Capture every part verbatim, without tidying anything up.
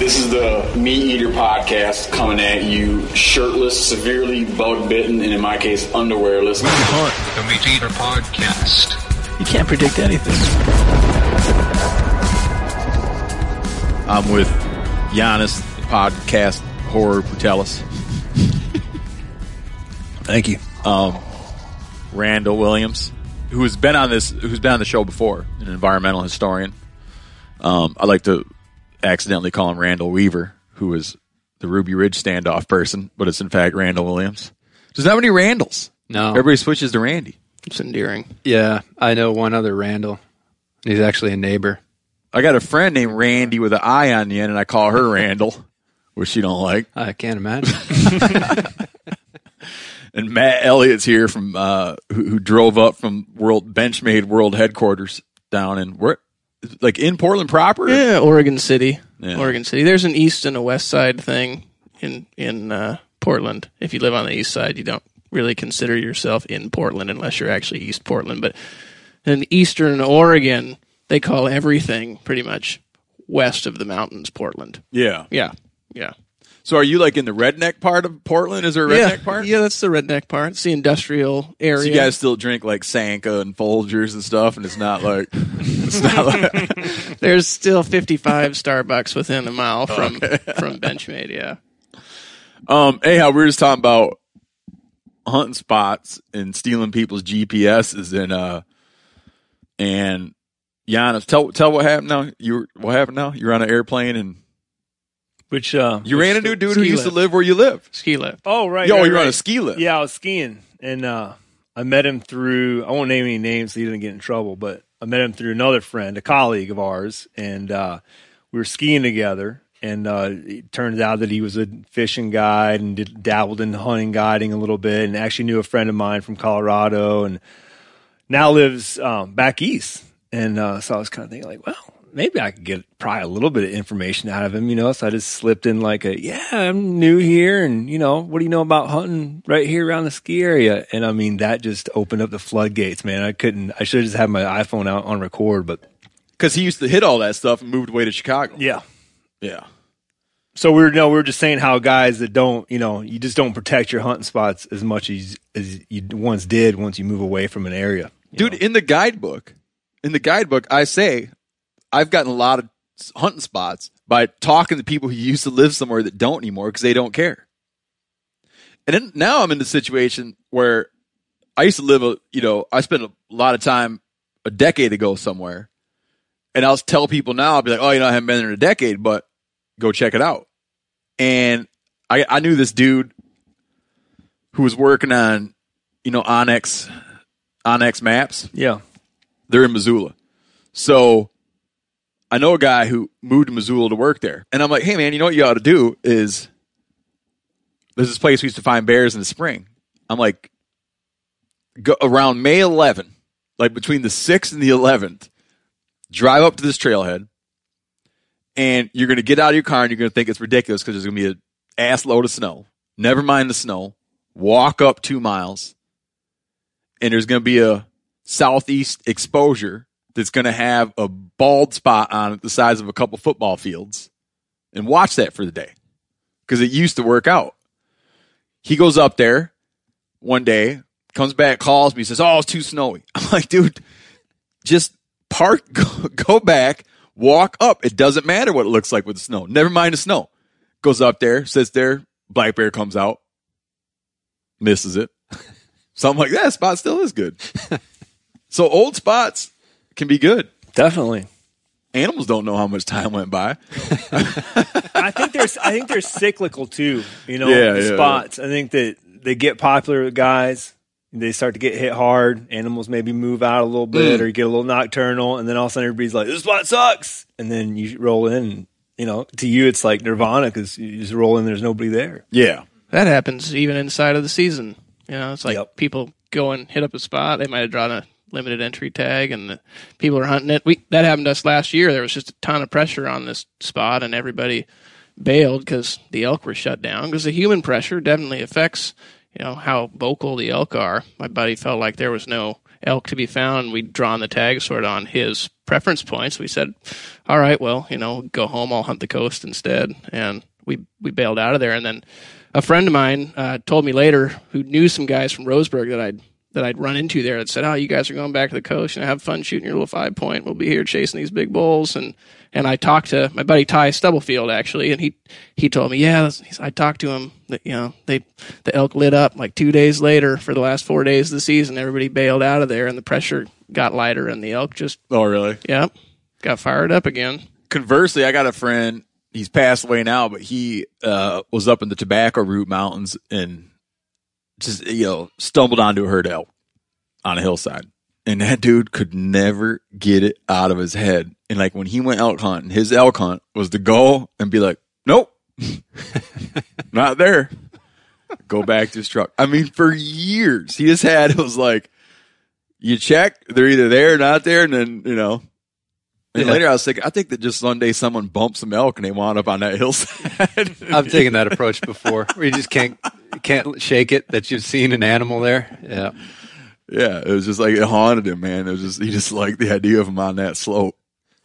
This is the Meat Eater podcast coming at you shirtless, severely bug-bitten, and in my case, underwearless. We hunt the Meat Eater podcast. You can't predict anything. I'm with Giannis, podcast horror Putelis. Thank you. Um, Randall Williams, who has been on this, who's been on the show before, an environmental historian. Um, I like to accidentally call him Randall Weaver, who is the Ruby Ridge standoff person, but it's in fact Randall Williams. There's not many Randalls. No. Everybody switches to Randy. It's endearing. Yeah, I know one other Randall. He's actually a neighbor. I got a friend named Randy with an I on the end, and I call her Randall, which she don't like. I can't imagine. And Matt Elliott's here from uh, who, who drove up from World Benchmade World Headquarters down in where, like in Portland proper. Yeah, Oregon City. Yeah. Oregon City. There's an east and a west side thing in in uh, Portland. If you live on the east side, you don't really consider yourself in Portland unless you're actually East Portland. But in eastern Oregon, they call everything pretty much west of the mountains Portland. Yeah, Yeah, yeah. So are you like in the redneck part of Portland? Is there a yeah. redneck part? Yeah, that's the redneck part. It's the industrial area. So you guys still drink like Sanka and Folgers and stuff, and it's not like it's not like There's still fifty-five Starbucks within a mile from Okay. from Benchmade. Yeah. Um. Anyhow, we were just talking about hunting spots and stealing people's G P S's and uh and Giannis, tell tell what happened now. You were, what happened now? You're on an airplane and Which uh, you ran into a dude who ski used to lift. live where you live. Ski lift. Oh right, Yo, right, you're on right. a ski lift. Yeah, I was skiing, and uh, I met him through. I won't name any names, so he didn't get in trouble. But I met him through another friend, a colleague of ours, and uh, we were skiing together. And uh, it turns out that he was a fishing guide and did, dabbled in hunting guiding a little bit, and actually knew a friend of mine from Colorado, and now lives um, back east. And uh, so I was kind of thinking, like, well, maybe I could get probably a little bit of information out of him, you know. So I just slipped in like a, yeah, I'm new here, and you know, what do you know about hunting right here around the ski area? And I mean, that just opened up the floodgates, man. I couldn't. I should have just had my iPhone out on record, but Because he used to hit all that stuff and moved away to Chicago. yeah. Yeah. So we we're no, we we're just saying how guys that don't, you know, you just don't protect your hunting spots as much as as you once did once you move away from an area. you Dude, know? in the guidebook, in the guidebook, I say I've gotten a lot of hunting spots by talking to people who used to live somewhere that don't anymore because they don't care. And then now I'm in the situation where I used to live a, you know, I spent a lot of time a decade ago somewhere, and I'll tell people now, I'll be like, oh, you know, I haven't been there in a decade, but go check it out. And I, I knew this dude who was working on, you know, Onyx, Onyx maps. yeah. They're in Missoula. So I know a guy who moved to Missoula to work there. And I'm like, hey, man, you know what you ought to do is there's this place we used to find bears in the spring. I'm like, go around May eleventh, like between the sixth and the eleventh, drive up to this trailhead, and you're going to get out of your car and you're going to think it's ridiculous because there's going to be an ass load of snow. Never mind the snow. Walk up two miles, and there's going to be a southeast exposure that's going to have a bald spot on it the size of a couple football fields, and watch that for the day because it used to work out. He goes up there one day, comes back, calls me, says, oh, it's too snowy. I'm like, dude, just park, go, go back, walk up. It doesn't matter what it looks like with the snow. Never mind the snow. Goes up there, sits there, black bear comes out, misses it. So I'm like, that spot still is good. So old spots can be good. Definitely. Animals don't know how much time went by. I think there's I think they're cyclical too, you know, Yeah, the yeah, spots. I think that they get popular with guys, they start to get hit hard, animals maybe move out a little bit Mm. or you get a little nocturnal, and then all of a sudden everybody's like, this spot sucks. And then you roll in and, you know, to you it's like nirvana because you just roll in, there's nobody there. Yeah. That happens even inside of the season. You know, it's like Yep. people go and hit up a spot. They might have drawn a limited entry tag, and the people are hunting it. We that happened to us last year. There was just a ton of pressure on this spot, and everybody bailed because the elk were shut down. Because the human pressure definitely affects, you know, how vocal the elk are. My buddy felt like there was no elk to be found. We'd drawn the tag sort of on his preference points. We said, all right, well, you know, go home. I'll hunt the coast instead. And we, we bailed out of there. And then a friend of mine uh, told me later, who knew some guys from Roseburg that I'd that I'd run into there, that said, oh, you guys are going back to the coast and have fun shooting your little five point. We'll be here chasing these big bulls. And and I talked to my buddy Ty Stubblefield, actually, and he he told me, yeah, I talked to him that, you know, they the elk lit up like two days later for the last four days of the season. Everybody bailed out of there, and the pressure got lighter, and the elk just, Oh, really? yeah, got fired up again. Conversely, I got a friend, he's passed away now, but he uh, was up in the Tobacco Root Mountains and just, you know, stumbled onto a herd of elk on a hillside. And that dude could never get it out of his head. And like when he went elk hunting, his elk hunt was to go and be like, nope, not there. Go back to his truck. I mean, for years, he just had, it was like, you check, they're either there or not there. And then, you know, and Yeah. later I was thinking, I think that just one day someone bumped some elk and they wound up on that hillside. I've taken that approach before, where you just can't can't shake it that you've seen an animal there. Yeah, Yeah, it was just like it haunted him, man. It was just he just liked the idea of him on that slope.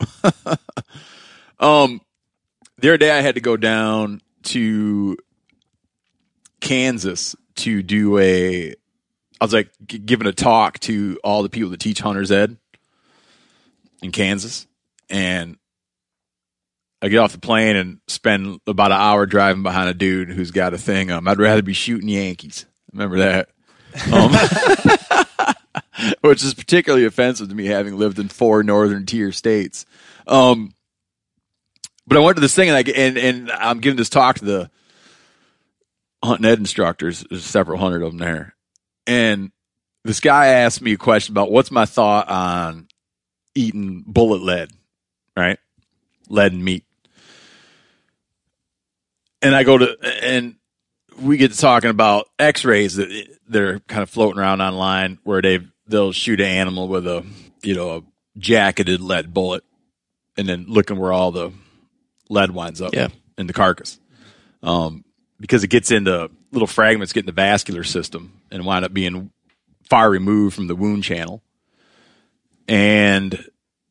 um, the other day I had to go down to Kansas to do a. I was like g- giving a talk to all the people that teach hunter's ed in Kansas, and I get off the plane and spend about an hour driving behind a dude who's got a thing. Um, I'd rather be shooting Yankees. Remember that? Um, which is particularly offensive to me, having lived in four northern tier states. Um, but I went to this thing, and I and and I'm giving this talk to the hunting ed instructors. There's several hundred of them there, and this guy asked me a question about what's my thought on eating bullet lead, right? Lead and meat. And I go to, and we get to talking about x-rays that they're kind of floating around online where they they'll shoot an animal with a, you know, a jacketed lead bullet and then looking where all the lead winds up Yeah. in the carcass. Um, because it gets into little fragments, get in the vascular system and wind up being far removed from the wound channel. And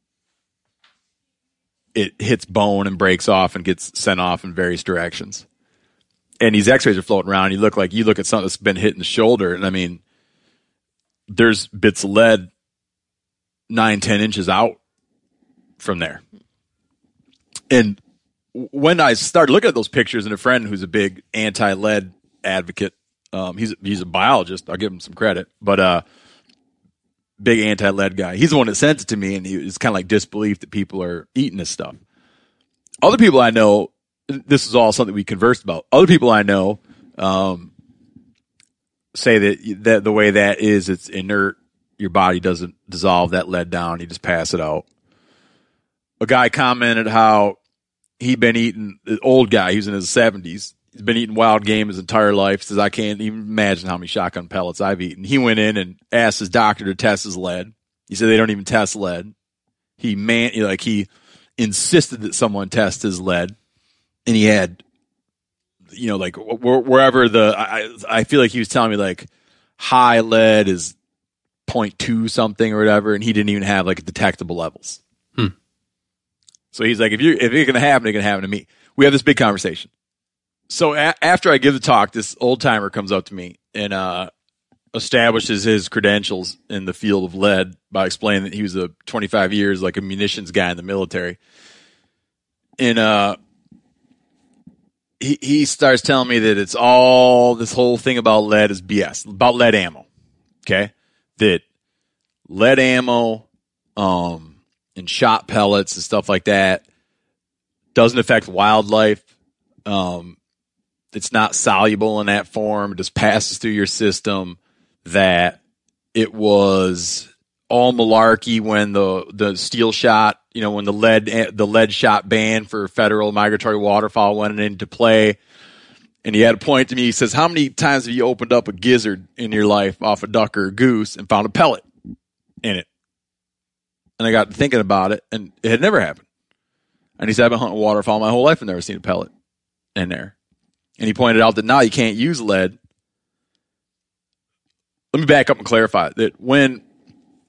it hits bone and breaks off and gets sent off in various directions. And these x-rays are floating around. And you look like you look at something that's been hit in the shoulder. And I mean, there's bits of lead nine, ten inches out from there. And when I started looking at those pictures, and a friend who's a big anti-lead advocate, um, he's, he's a biologist. I'll give him some credit, but, uh, big anti-lead guy. He's the one that sent it to me, and he was kind of like disbelief that people are eating this stuff. Other people I know, this is all something we conversed about. Other people I know um, say that, that the way that is, it's inert. Your body doesn't dissolve that lead down. You just pass it out. A guy commented how he'd been eating, the old guy, he was in his seventies. He's been eating wild game his entire life. Says, I can't even imagine how many shotgun pellets I've eaten. He went in and asked his doctor to test his lead. He said they don't even test lead. He man, like he insisted that someone test his lead, and he had, you know, like wh- wherever the I, I feel like he was telling me like high lead is point two something or whatever, and he didn't even have like detectable levels. Hmm. So he's like, if you if it's gonna happen, it's gonna happen to me. We have this big conversation. So a- after I give the talk, this old timer comes up to me and uh, establishes his credentials in the field of lead by explaining that he was a twenty-five years like a munitions guy in the military. And uh, he he starts telling me that it's all this whole thing about lead is B S, about lead ammo. Okay, that lead ammo um, and shot pellets and stuff like that doesn't affect wildlife. Um, It's not soluble in that form. It just passes through your system. That it was all malarkey when the, the steel shot, you know, when the lead the lead shot ban for federal migratory waterfowl went into play. And he had a point to me. He says, "How many times have you opened up a gizzard in your life off a duck or a goose and found a pellet in it?" And I got thinking about it, and it had never happened. And he said, "I've been hunting waterfowl my whole life and never seen a pellet in there." And he pointed out that now you can't use lead. Let me back up and clarify that when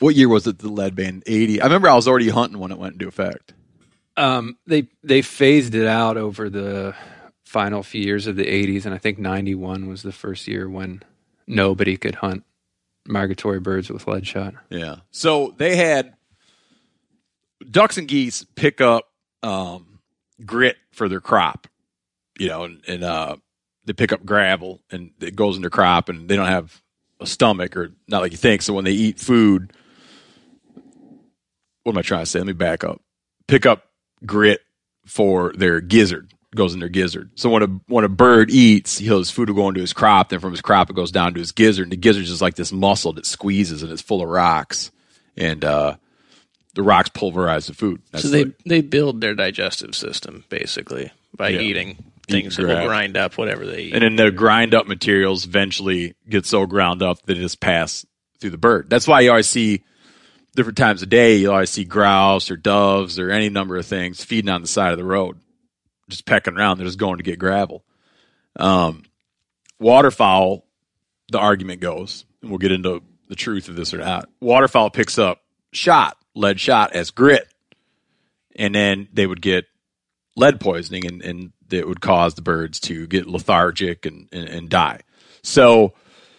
What year was it the lead ban? eighty. I remember I was already hunting when it went into effect. Um, they they phased it out over the final few years of the eighties, and I think ninety-one was the first year when nobody could hunt migratory birds with lead shot. Yeah. So they had ducks and geese pick up um, grit for their crop, you know, and, and uh, they pick up gravel, and it goes in their crop, and they don't have a stomach, or not like you think. So when they eat food, what am I trying to say? Let me back up. Pick up grit for their gizzard. Goes in their gizzard. So when a when a bird eats, he'll, his food will go into his crop. Then from his crop, it goes down to his gizzard. And the gizzard is just like this muscle that squeezes, and it's full of rocks. And uh, the rocks pulverize the food. That's so they like, they build their digestive system basically by Yeah. eating things Eating that will grass. grind up whatever they eat. and then the grind up materials eventually get so ground up that it just pass through the bird. That's why you always see different times of day. You always see grouse or doves or any number of things feeding on the side of the road, just pecking around. They're just going to get gravel. Um, waterfowl, the argument goes, and we'll get into the truth of this or not. Waterfowl picks up shot, lead shot as grit, and then they would get lead poisoning, and, and it would cause the birds to get lethargic and, and, and die. So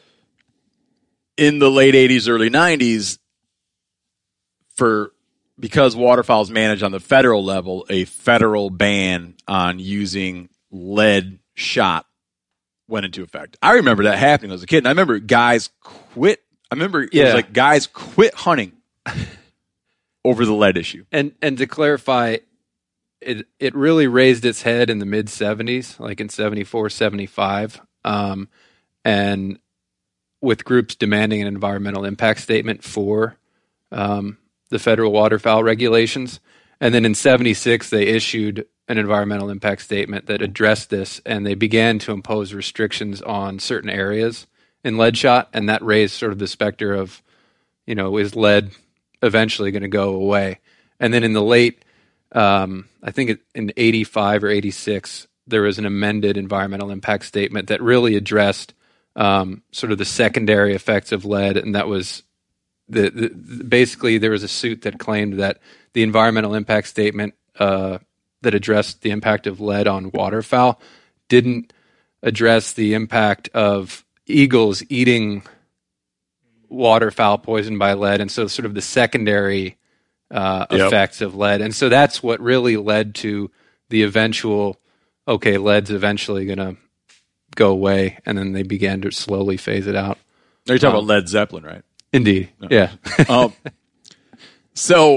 in the late eighties, early nineties, for because waterfowl's managed on the federal level, a federal ban on using lead shot went into effect. I remember that happening as a kid. And I remember guys quit. I remember it Yeah. was like guys quit hunting over the lead issue. And and to clarify, it it really raised its head in the mid seventies, like in seventy-four, seventy-five, um, and with groups demanding an environmental impact statement for um, the federal waterfowl regulations. And then in seventy-six, they issued an environmental impact statement that addressed this, and they began to impose restrictions on certain areas in lead shot, and that raised sort of the specter of, you know, is lead eventually going to go away? And then in the late, um, I think it, in eighty-five or eighty-six, there was an amended environmental impact statement that really addressed um, sort of the secondary effects of lead, and that was the, the basically there was a suit that claimed that the environmental impact statement uh, that addressed the impact of lead on waterfowl didn't address the impact of eagles eating waterfowl poisoned by lead, and so sort of the secondary uh, Yep. effects of lead. And so that's what really led to the eventual, okay, lead's eventually going to go away, and then they began to slowly phase it out. Now you're talking Um, about Led Zeppelin, right? Indeed. Yeah. um, so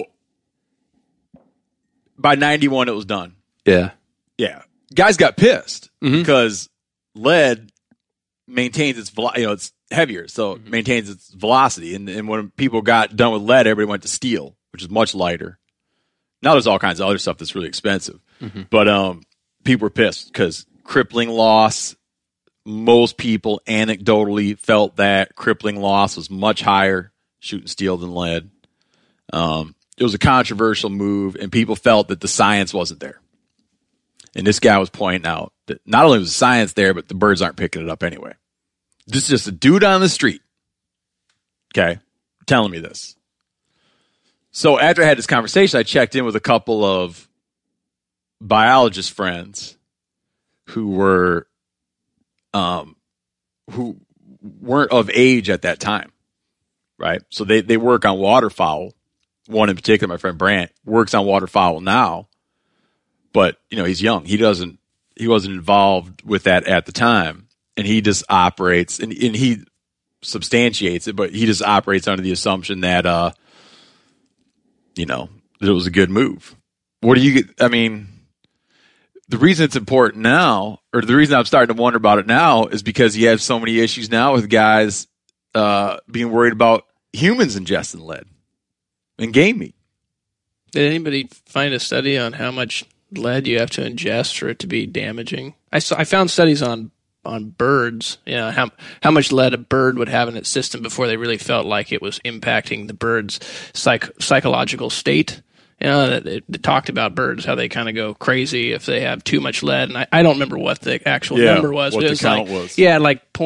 by ninety-one, it was done. yeah. Yeah, guys got pissed Mhm. because lead maintains its velo- you know it's heavier, so it maintains its velocity. And, and when people got done with lead, everybody went to steel, which is much lighter. Now there's all kinds of other stuff that's really expensive, but um, people were pissed because crippling loss. Most people anecdotally felt that crippling loss was much higher shooting steel than lead. Um, it was a controversial move, and people felt that the science wasn't there. And this guy was pointing out that not only was the science there, but the birds aren't picking it up anyway. This is just a dude on the street, okay, telling me this. So after I had this conversation, I checked in with a couple of biologist friends who were um, who weren't of age at that time, right? So they, they work on waterfowl. One in particular, my friend Brant, works on waterfowl now, but you know he's young. He doesn't. He wasn't involved with that at the time, and he just operates and, and he substantiates it, but he just operates under the assumption that uh, you know that it was a good move. What do you get? I mean. The reason it's important now, or the reason I'm starting to wonder about it now, is because you have so many issues now with guys uh, being worried about humans ingesting lead and game meat. Did anybody find a study on how much lead you have to ingest for it to be damaging? I saw, I found studies on on birds, you know, how how much lead a bird would have in its system before they really felt like it was impacting the bird's psych, psychological state. You know, it, it, it talked about birds, how they kind of go crazy if they have too much lead. And I, I don't remember what the actual Yeah, number was. what but it the was count like, was. Yeah, like point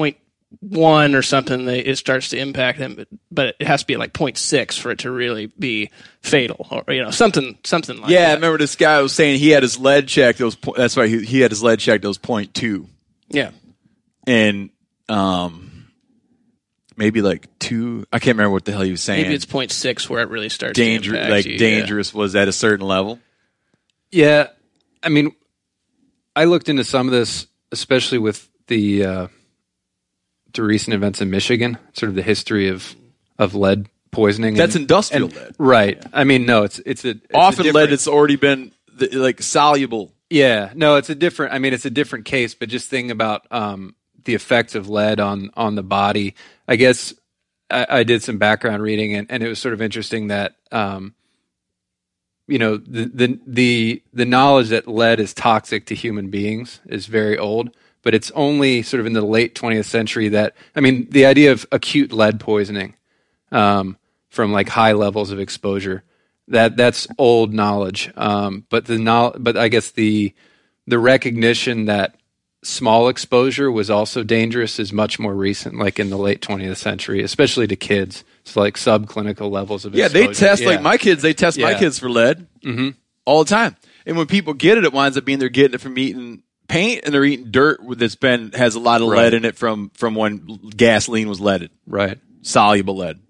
one or something, they, it starts to impact them. But, but it has to be like zero point six for it to really be fatal, or you know, something something like Yeah, I that. remember this guy was saying he had his lead checked. Those po- that's why he, he had his lead checked. Those point two, Yeah, and um, maybe like two. I can't remember what the hell he was saying. maybe it's zero point six where it really starts Danger, to impact like you, yeah. dangerous was at a certain level. Yeah, I mean, I looked into some of this, especially with the uh, the recent events in Michigan, sort of the history of of lead poisoning. That's and, industrial and- lead. right? I mean, no, it's it's a it's a Often lead different- it's already been the, like soluble. Yeah, no, it's a different. I mean, it's a different case, but just thinking about um, the effects of lead on on the body. I guess I, I did some background reading, and, and it was sort of interesting that um, you know the, the the the knowledge that lead is toxic to human beings is very old, but it's only sort of in the late twentieth century that I mean the idea of acute lead poisoning um, from like high levels of exposure. That that's old knowledge, um, but the no, but I guess the the recognition that small exposure was also dangerous is much more recent, like in the late twentieth century, especially to kids. It's like subclinical levels of Yeah, exposure. they test like Yeah. my kids. They test my Yeah. kids for lead Mhm. all the time. And when people get it, it winds up being they're getting it from eating paint and they're eating dirt that's been has a lot of Right. lead in it from from when gasoline was leaded, right. soluble lead.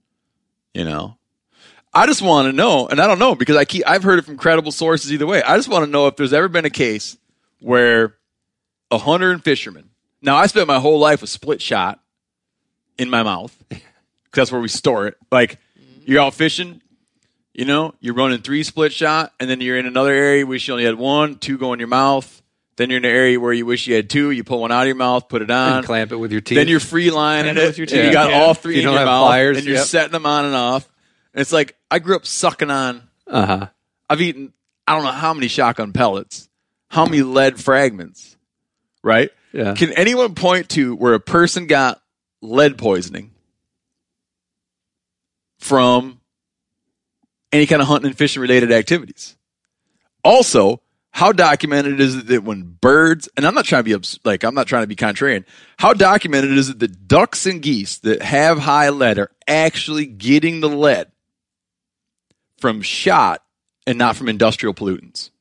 You know, I just want to know, and I don't know because I keep I've heard it from credible sources either way. I just want to know if there's ever been a case where a hunter and fisherman. Now I spent my whole life with split shot in my mouth because that's where we store it. Like you're out fishing, you know, you're running three split shot, and then you're in another area wish you only had one, two go in your mouth. Then you're in an area where you wish you had two. You pull one out of your mouth, put it on, And clamp it with your teeth. then you're free lining Clamp it it. with your and you teeth, got yeah. all three You in don't your have mouth, pliers, and you're yep. setting them on and off. And it's like I grew up sucking on. uh huh. I've eaten I don't know how many shotgun pellets, how many lead fragments, right? Yeah. Can anyone point to where a person got lead poisoning from any kind of hunting and fishing related activities? Also, how documented is it that when birds, and I'm not trying to be obs- like I'm not trying to be contrarian, how documented is it that ducks and geese that have high lead are actually getting the lead from shot and not from industrial pollutants?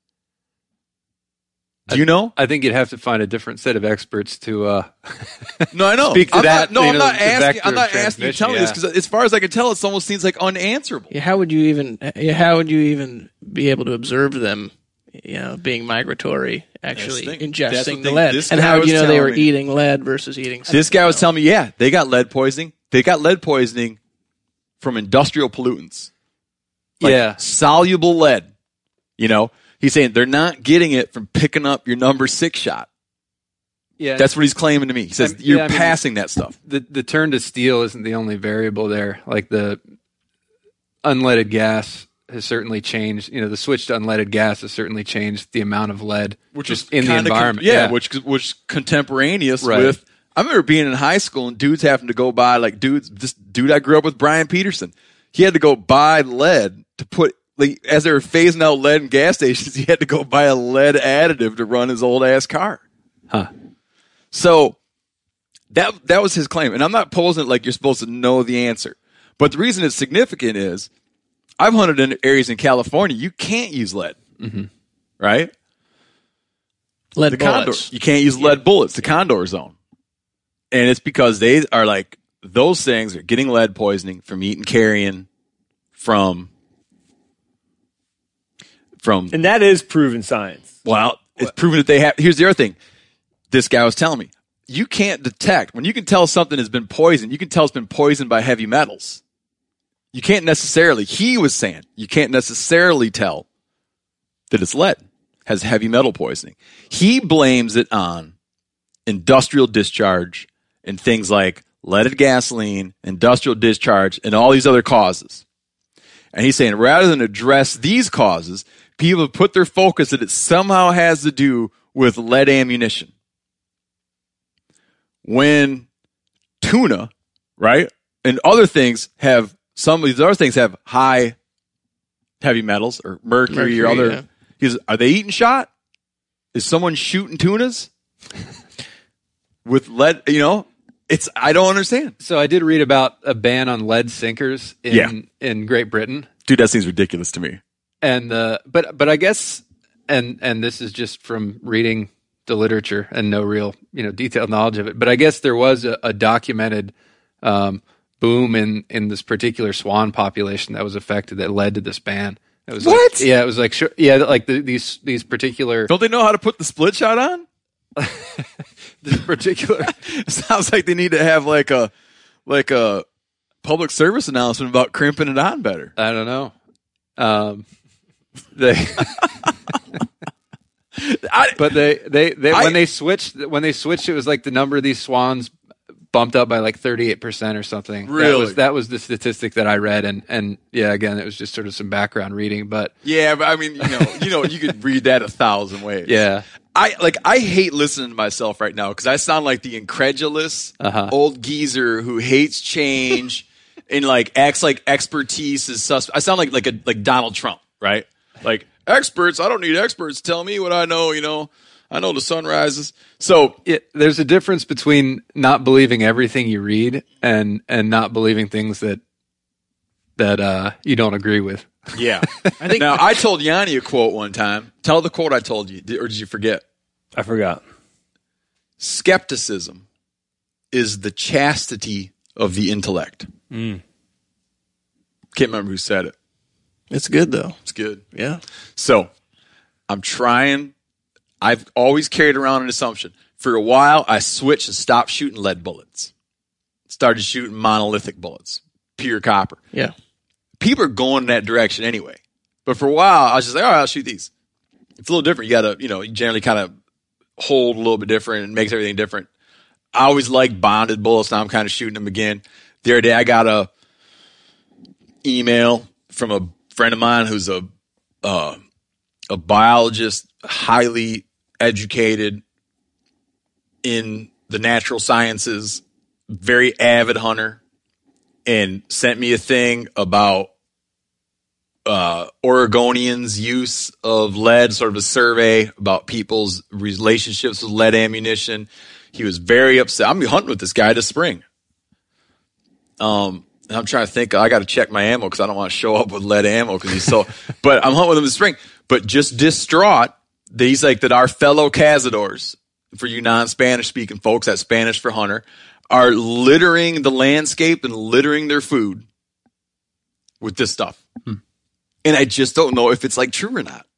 Do you know? I think you'd have to find a different set of experts to. Uh, No, I know. Speak to I'm that, Not, no, you I'm know, not the asking. vector I'm not of asking you to tell me transmission, this because, as far as I can tell, it almost seems like unanswerable. Yeah, how would you even? Yeah, how would you even be able to observe them? You know, being migratory, actually That's the thing. That's the ingesting the thing. lead, This and guy how would you was know they were telling me- eating lead versus eating? This guy was telling me, yeah, they got lead poisoning. They got lead poisoning from industrial pollutants. Like yeah. soluble lead. You know, he's saying they're not getting it from picking up your number six shot. Yeah. That's what he's claiming to me. He says I'm- you're yeah, I mean- passing that stuff. the the turn to steel isn't the only variable there. Like the unleaded gas has certainly changed. You know, the switch to unleaded gas has certainly changed the amount of lead Which just is in the kinda con- environment. yeah, which which contemporaneous Right. with. I remember being in high school and dudes having to go buy like dudes. This dude I grew up with, Brian Peterson. He had to go buy lead to put like as they were phasing out lead in gas stations. He had to go buy a lead additive to run his old ass car. Huh. So that that was his claim, and I'm not posing it like you're supposed to know the answer. But the reason it's significant is I've hunted in areas in California you can't use lead, Mm-hmm. right? lead The condor, bullets. you can't use lead bullets. The condor zone, and it's because they are like those things are getting lead poisoning from eating carrion from from. And that is proven science. Well, it's proven that they have. Here's the other thing. This guy was telling me you can't detect when you can tell something has been poisoned. You can tell it's been poisoned by heavy metals. You can't necessarily. He was saying you can't necessarily tell that it's lead has heavy metal poisoning. He blames it on industrial discharge and things like leaded gasoline, industrial discharge, and all these other causes. And he's saying rather than address these causes, people have put their focus that it somehow has to do with lead ammunition. When tuna, right, and other things have, some of these other things have high heavy metals or mercury, or Mercury, other. yeah. He's, are they eating shot? Is someone shooting tunas with lead? You know, It's I don't understand. So I did read about a ban on lead sinkers in Yeah. in Great Britain, Dude, that seems ridiculous to me. and uh, but but I guess and and this is just from reading the literature and no real you know detailed knowledge of it. But I guess there was a, a documented um, boom in in this particular swan population that was affected that led to this ban. It was What? Like, yeah, it was like sure, yeah, like the, these these particular Don't they know how to put the split shot on? this particular. It sounds like they need to have like a like a public service announcement about crimping it on better. I don't know. Um, they, I, but they, they, they I- when they switched, when they switched, it was like the number of these swans bumped up by like thirty-eight percent or something. That Really? was, that was the statistic that I read. And, and yeah, again, it was just sort of some background reading, but yeah, but I mean, you know, you know, you could read that a thousand ways. yeah. I like I hate listening to myself right now because I sound like the incredulous Uh-huh. old geezer who hates change and like acts like expertise is sus. I sound like like a like Donald Trump, right? Like experts. I don't need experts. Tell me what I know. You know, I know the sun rises. So It, there's a difference between not believing everything you read and, and not believing things that, that, uh, you don't agree with. yeah, I think now I told Yanni a quote one time. Tell the quote I told you, or did you forget? I forgot. Skepticism is the chastity of the intellect. Mm. Can't remember who said it. It's good though. It's good. Yeah. So I'm trying. I've always carried around an assumption. For a while, I switched and stopped shooting lead bullets. Started shooting monolithic bullets, pure copper. Yeah. People are going in that direction anyway. But for a while, I was just like, all right, I'll shoot these. It's a little different. You got to, you know, you generally kind of hold a little bit different and makes everything different. I always liked bonded bullets. Now I'm kind of shooting them again. The other day, I got a email from a friend of mine who's a uh, a biologist, highly educated in the natural sciences, very avid hunter, and sent me a thing about uh, Oregonians' use of lead, sort of a survey about people's relationships with lead ammunition. He was very upset. I'm hunting with this guy this spring. Um, and I'm trying to think. I got to check my ammo because I don't want to show up with lead ammo because he's so. But I'm hunting with him this spring. But just distraught that he's like that. Our fellow cazadors, for you non-Spanish speaking folks, that's Spanish for hunter, are littering the landscape and littering their food with this stuff. Hmm. And I just don't know if it's like true or not.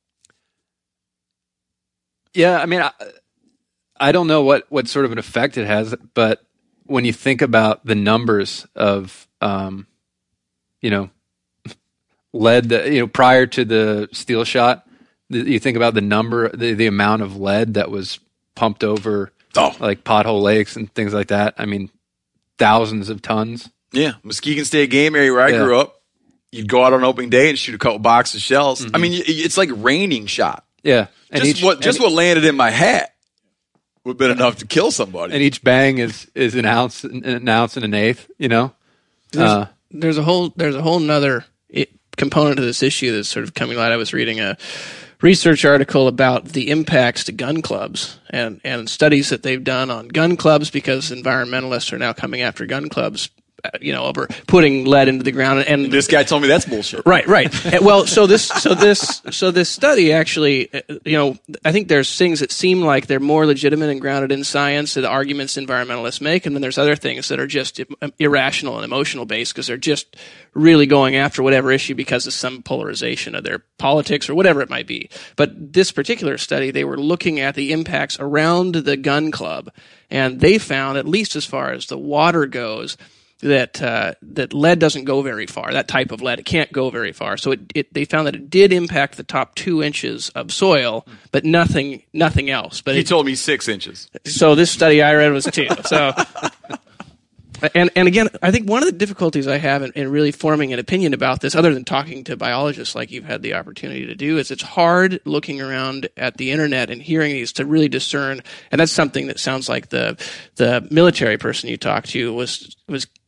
Yeah, I mean, I, I don't know what, what sort of an effect it has, but when you think about the numbers of, um, you know, lead, that, you know, prior to the steel shot, the, you think about the number, the, the amount of lead that was pumped over Oh. like pothole lakes and things like that. I mean, thousands of tons. Yeah, Muskegon State Game Area where I Yeah. grew up, you'd go out on opening day and shoot a couple boxes of shells. I mean, it's like raining shot. Yeah. And Just each, what just and, what landed in my hat would have been enough to kill somebody. and each bang is, is an ounce, an ounce and an eighth, you know? There's, Uh, there's a whole there's a whole nother i component to this issue that's sort of coming light. I was reading a research article about the impacts to gun clubs and, and studies that they've done on gun clubs because environmentalists are now coming after gun clubs, uh, you know, over putting lead into the ground. And This guy told me that's bullshit. Right, right. And, well, so this, so this, so this study actually, uh, you know, I think there's things that seem like they're more legitimate and grounded in science, the arguments environmentalists make, and then there's other things that are just irrational and emotional based because they're just really going after whatever issue because of some polarization of their politics or whatever it might be. But this particular study, they were looking at the impacts around the gun club, and they found, at least as far as the water goes, that uh, that lead doesn't go very far. That type of lead, it can't go very far. So it, it they found that it did impact the top two inches of soil, but nothing nothing else. But He it, told me six inches. so this study I read was two. So and and again, I think one of the difficulties I have in, in really forming an opinion about this, other than talking to biologists like you've had the opportunity to do, is it's hard looking around at the internet and hearing these to really discern. And that's something that sounds like the the military person you talked to was was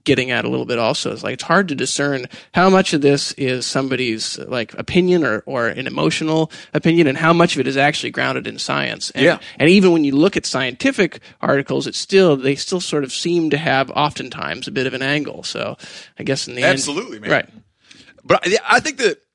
getting at a little bit also. It's like it's hard to discern how much of this is somebody's like opinion or, or an emotional opinion and how much of it is actually grounded in science. And, Yeah. and even when you look at scientific articles, it's still, they still sort of seem to have oftentimes a bit of an angle. So I guess in the Absolutely, end. man. Right. But I, I think that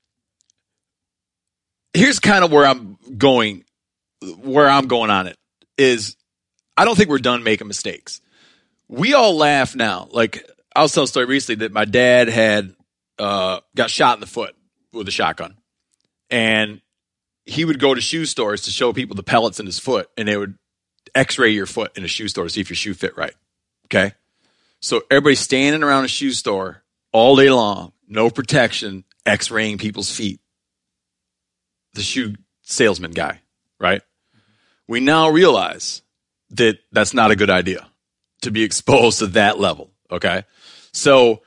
here's kind of where I'm going, where I'm going on it is I don't think we're done making mistakes. We all laugh now. Like, I was telling a story recently that my dad had uh, got shot in the foot with a shotgun. And he would go to shoe stores to show people the pellets in his foot, and they would x-ray your foot in a shoe store to see if your shoe fit right. Okay? So everybody's standing around a shoe store all day long, no protection, x-raying people's feet. The shoe salesman guy, right? We now realize that that's not a good idea to be exposed to that level, okay? So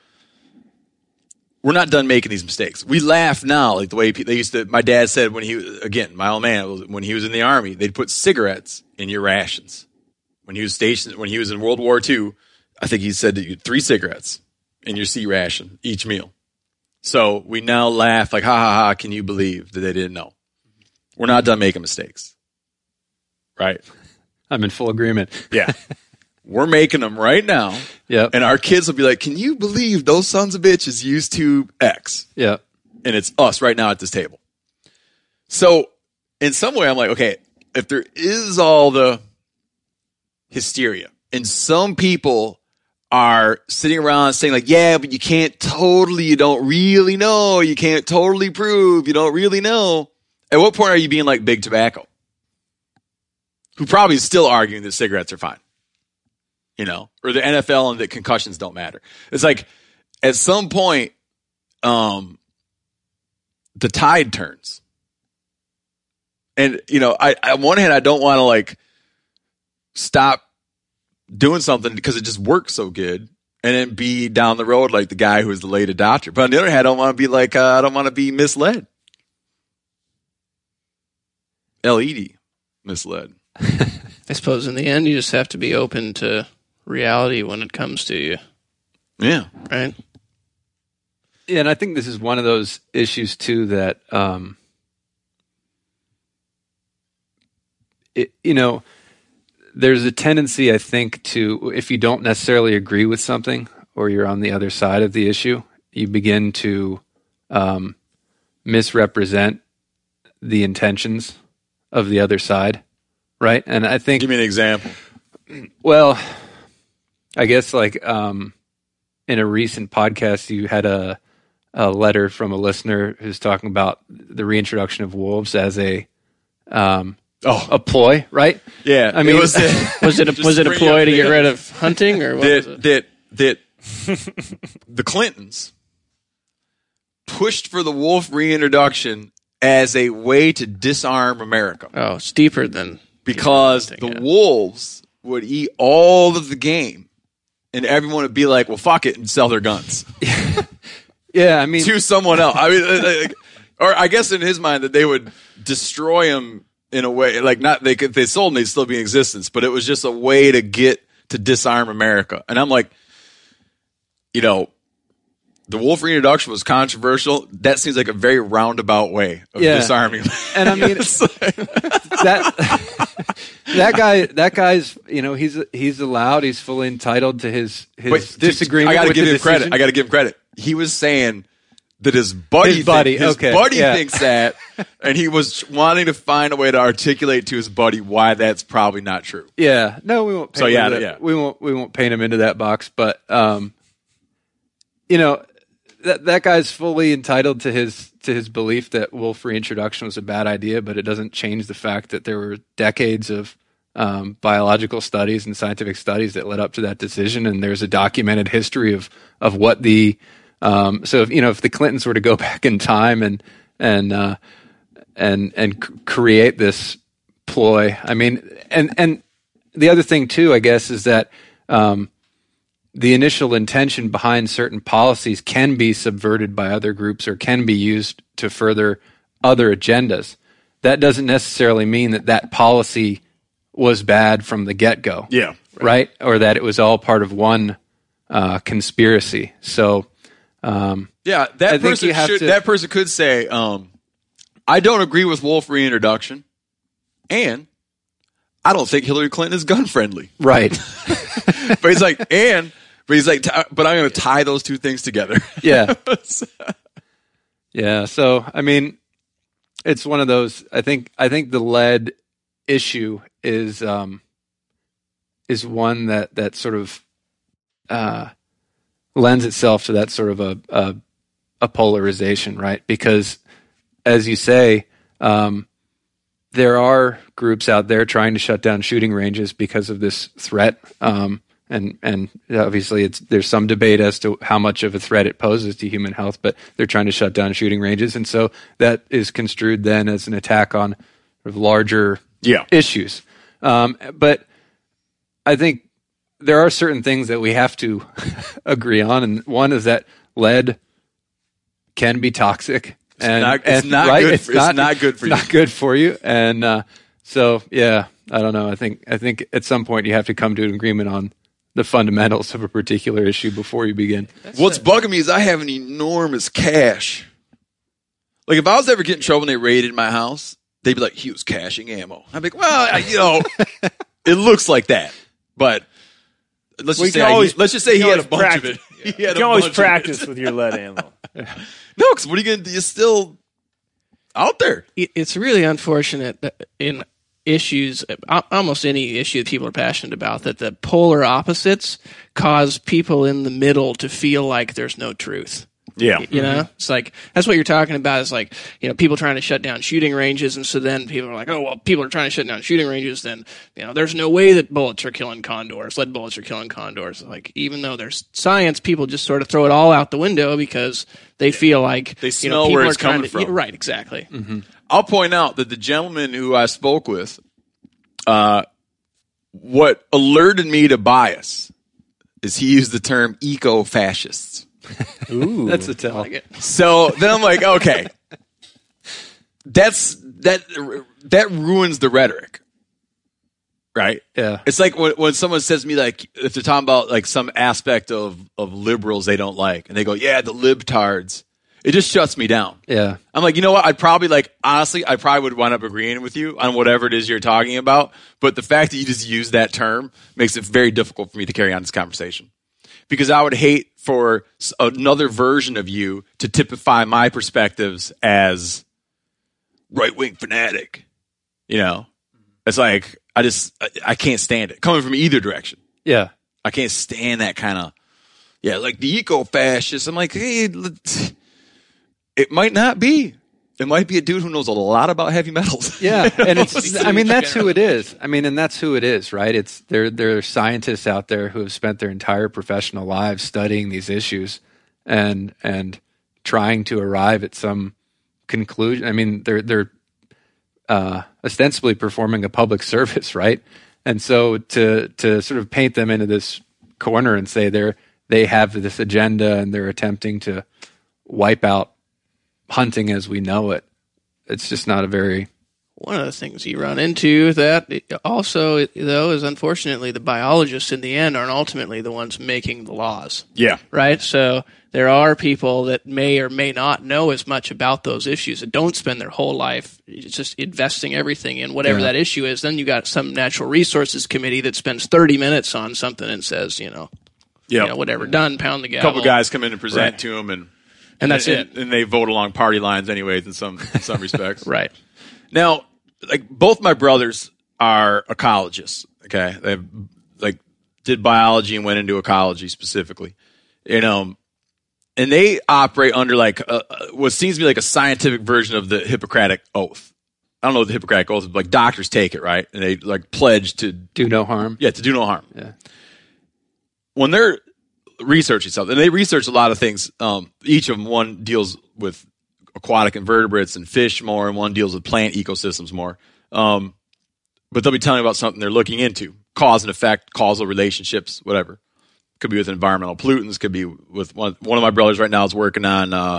we're not done making these mistakes. We laugh now, like the way they used to. My dad said when he, again, my old man, when he was in the Army, they'd put cigarettes in your rations. When he was stationed, when he was in World War Two, I think he said that you three cigarettes in your C ration each meal. So we now laugh like, ha ha ha, can you believe that they didn't know? We're not done making mistakes, right? I'm in full agreement. Yeah. We're making them right now. Yep. And our kids will be like, can you believe those sons of bitches used to X? Yep. And it's us right now at this table. So in some way, I'm like, okay, if there is all the hysteria and some people are sitting around saying like, yeah, but you can't totally, you don't really know. You can't totally prove. You don't really know. At what point are you being like big tobacco? Who probably is still arguing that cigarettes are fine. You know, or the N F L and that concussions don't matter. It's like at some point, um, the tide turns. And, you know, I, on one hand, I don't want to like stop doing something because it just works so good and then be down the road like the guy who was the late adopter. But on the other hand, I don't want to be like, uh, I don't want to be misled. L E D, misled. I suppose in the end, you just have to be open to reality when it comes to you, Yeah. right? Yeah, and I think this is one of those issues too that, um, it, you know, there's a tendency, I think, to if you don't necessarily agree with something or you're on the other side of the issue, you begin to um, misrepresent the intentions of the other side, right? And I think, Give me an example. well, I guess like um, in a recent podcast, you had a a letter from a listener who's talking about the reintroduction of wolves as a um, Oh, a ploy, right? yeah. I mean, it was, Was it a, was it a ploy to get rid of hunting or what was that it? that that the Clintons pushed for the wolf reintroduction as a way to disarm America Oh, it's deeper than because you the know, yeah. wolves would eat all of the game, and everyone would be like, "Well, fuck it," and sell their guns Yeah, I mean, to someone else. I mean, like, or I guess in his mind that they would destroy him in a way, like not they could if they sold him, they'd still be in existence, but it was just a way to get to disarm America. And I'm like, you know, the wolf reintroduction was controversial. That seems like a very roundabout way of Yeah. disarming. and I mean It's like- that that guy, that guy's, you know, he's he's allowed, he's fully entitled to his his But disagreement. I got to with give the him credit. decision. I got to give him credit. He was saying that his buddy, His buddy, think- his okay, buddy yeah. thinks that, and he was wanting to find a way to articulate to his buddy why that's probably not true. Yeah, no, we won't. Paint So, him yeah, into that, yeah. we won't. We won't paint him into that box. But um, you know, that that guy's fully entitled to his to his belief that wolf reintroduction was a bad idea. But it doesn't change the fact that there were decades of um, biological studies and scientific studies that led up to that decision, and there's a documented history of of what the um, so if, you know if the Clintons were to go back in time and and uh, and and c- create this ploy, I mean, and and the other thing too, I guess, is that um, the initial intention behind certain policies can be subverted by other groups or can be used to further other agendas. That doesn't necessarily mean that that policy was bad from the get-go. Yeah. Right? Or that it was all part of one uh, conspiracy. So, um, Yeah, that I think person you have should, to- that person could say, um, I don't agree with wolf reintroduction, and I don't think Hillary Clinton is gun friendly. right. But he's like, and but he's like, t- but I'm going to tie those two things together. Yeah. Yeah. So, I mean, it's one of those, I think, I think the lead issue is, um, is one that, that sort of, uh, lends itself to that sort of a, a, a polarization, right? Because as you say, um, there are groups out there trying to shut down shooting ranges because of this threat. Um, and, and obviously it's, there's some debate as to how much of a threat it poses to human health, but they're trying to shut down shooting ranges. And so that is construed then as an attack on sort of larger Yeah. issues. Um, but I think there are certain things that we have to agree on. And one is that lead can be toxic. It's and, not- it's and, not right, good It's for- it's not good for it's you. Not good for you. And uh, so, yeah, I don't know. I think I think at some point you have to come to an agreement on the fundamentals of a particular issue before you begin. What's bugging me is I have an enormous cache. Like if I was ever getting in trouble and they raided my house, they'd be like, he was caching ammo. I'd be like, well, I, you know, it looks like that, but let's Well, just you say can I- always- let's just say you he can had a always bunch practice. of it. He You had can a always bunch of it. practice with your lead ammo. No, because what are you going to do? You're still out there. It- It's really unfortunate that in issues, al- almost any issue that people are passionate about, that the polar opposites cause people in the middle to feel like there's no truth. Yeah. You know, it's like that's what you're talking about. Is like, you know, people trying to shut down shooting ranges, and so then people are like, oh well, people are trying to shut down shooting ranges. Then you know, there's no way that bullets are killing condors. Lead bullets are killing condors. Like even though there's science, people just sort of throw it all out the window because they feel like They you smell know, people where are it's trying coming to- yeah, from. right, exactly. I'll point out that the gentleman who I spoke with, uh, what alerted me to bias is he used the term eco-fascists. Ooh. That's a tell. Like it. So then I'm like, okay, that's that that ruins the rhetoric, right? Yeah. It's like when, when someone says to me, like, if they're talking about like some aspect of of liberals they don't like, and they go, yeah, the libtards, it just shuts me down. Yeah. I'm like, you know what? I'd probably like, honestly, I probably would wind up agreeing with you on whatever it is you're talking about. But the fact that you just use that term makes it very difficult for me to carry on this conversation. Because I would hate for s- another version of you to typify my perspectives as right-wing fanatic. You know? It's like, I just, I, I can't stand it. Coming from either direction. Yeah. I can't stand that kind of, yeah, like the eco-fascists. I'm like, hey, let's- it might not be. It might be a dude who knows a lot about heavy metals. Yeah, and it's. I mean, that's who it is. I mean, and that's who it is, right? It's there. There are scientists out there who have spent their entire professional lives studying these issues, and and trying to arrive at some conclusion. I mean, they're they're uh, ostensibly performing a public service, right? And so to to sort of paint them into this corner and say they're they have this agenda and they're attempting to wipe out hunting as we know it, it's just not a very One of the things you run into with that also, though, is unfortunately the biologists in the end aren't ultimately the ones making the laws. Yeah. Right? So there are people that may or may not know as much about those issues that don't spend their whole life just investing everything in whatever Yeah. that issue is. Then you got some natural resources committee that spends thirty minutes on something and says, you know, Yeah. you know whatever, done, pound the A gavel. couple guys come in and present Right. to him, and And that's and, it. And they vote along party lines, anyways, in some in some respects. Right. Now, like both my brothers are ecologists. Okay, they like did biology and went into ecology specifically. You know, and they operate under like a, a- what seems to be like a scientific version of the Hippocratic Oath. I don't know what the Hippocratic Oath is, but like doctors take it, right? And they like pledge to do no harm. yeah to do no harm. Yeah. When they're researching something, and they research a lot of things. Um, each of them, one deals with aquatic invertebrates and fish more, and one deals with plant ecosystems more. Um, but they'll be telling you about something they're looking into, cause and effect, causal relationships, whatever. Could be with environmental pollutants. Could be with one. One of my brothers right now is working on uh,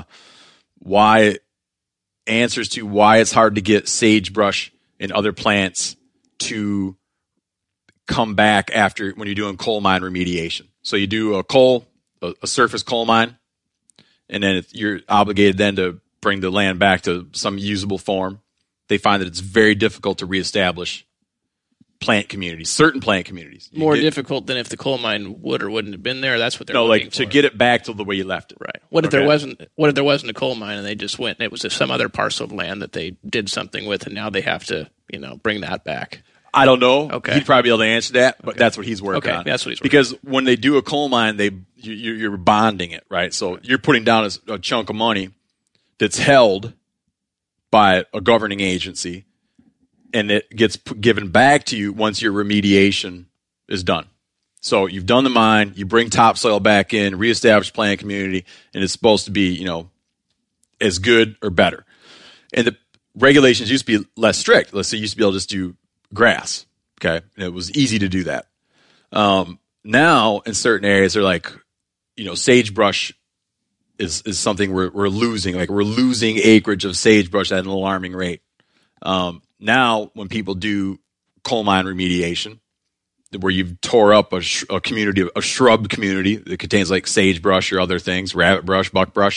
why answers to why it's hard to get sagebrush and other plants to come back after when you're doing coal mine remediation. So you do a coal, a, a surface coal mine, and then it, you're obligated then to bring the land back to some usable form. They find that it's very difficult to reestablish plant communities, certain plant communities. You More get, difficult than if the coal mine would or wouldn't have been there. That's what they're no, looking like for. to get it back to the way you left it. Right. What if Okay. there wasn't? What if there wasn't a coal mine and they just went and it was some other parcel of land that they did something with, and now they have to, you know, bring that back? I don't know. Okay. He'd probably be able to answer that, but that's what he's working Okay, on. that's what he's working because when they do a coal mine, they you, you- you're bonding it, right? So you're putting down a, a chunk of money that's held by a governing agency, and it gets p- given back to you once your remediation is done. So you've done the mine, you bring topsoil back in, reestablish plant community, and it's supposed to be, you know, as good or better. And the regulations used to be less strict. Let's say you used to be able to just do grass. Okay. And it was easy to do that. Um, now in certain areas, they're like, you know, sagebrush is, is something we're, we're losing. Like we're losing acreage of sagebrush at an alarming rate. Um, now when people do coal mine remediation, where you've tore up a, sh- a community, a shrub community that contains like sagebrush or other things, rabbit brush, buckbrush,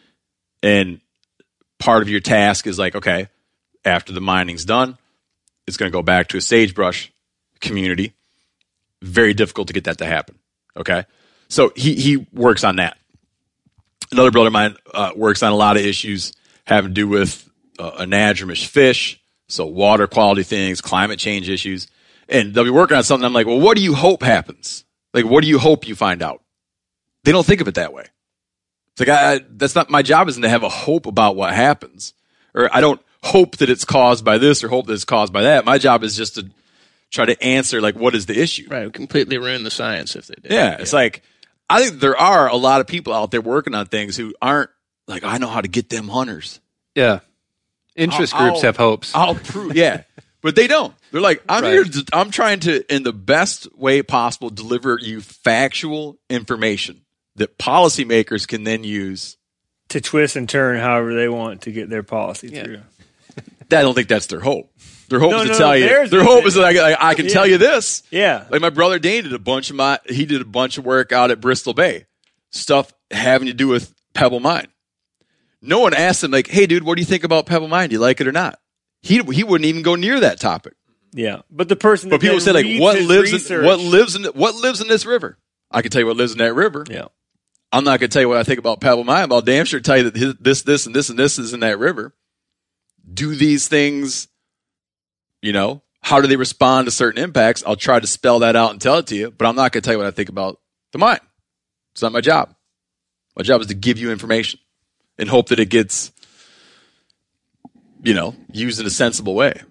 and part of your task is like, okay, after the mining's done, it's going to go back to a sagebrush community. Very difficult to get that to happen. Okay. So he, he works on that. Another brother of mine uh, works on a lot of issues having to do with uh, anadromous fish. So water quality things, climate change issues. And they'll be working on something. I'm like, well, what do you hope happens? Like, what do you hope you find out? They don't think of it that way. It's like, I, that's not my job isn't to have a hope about what happens. Or I don't hope that it's caused by this or hope that it's caused by that. My job is just to try to answer, like, what is the issue? Right. It would completely ruin the science if they did. Yeah, it's like, I think there are a lot of people out there working on things who aren't like, I know how to get them hunters. Yeah. Interest I'll- groups I'll- have hopes. I'll prove, yeah. But they don't. They're like, I'm Right. here. To, I'm trying to, in the best way possible, deliver you factual information that policymakers can then use. To twist and turn however they want to get their policy Yeah. through. I don't think that's their hope. Their hope No, is to no, tell you. theirs Their is hope that- is that I, I, I can Yeah. tell you this. Yeah. Like my brother Dane did a bunch of my. He did a bunch of work out at Bristol Bay, stuff having to do with Pebble Mine. No one asked him like, "Hey, dude, what do you think about Pebble Mine? Do you like it or not?" He he wouldn't even go near that topic. Yeah. But the person that But people then say like, reads what his lives in, research- what lives in what lives in this river? I can tell you what lives in that river. Yeah. I'm not going to tell you what I think about Pebble Mine, but I'll damn sure tell you that his, this, this, and this, and this is in that river. Do these things, you know, how do they respond to certain impacts? I'll try to spell that out and tell it to you, but I'm not going to tell you what I think about the mine. It's not my job. My job is to give you information and hope that it gets, you know, used in a sensible way.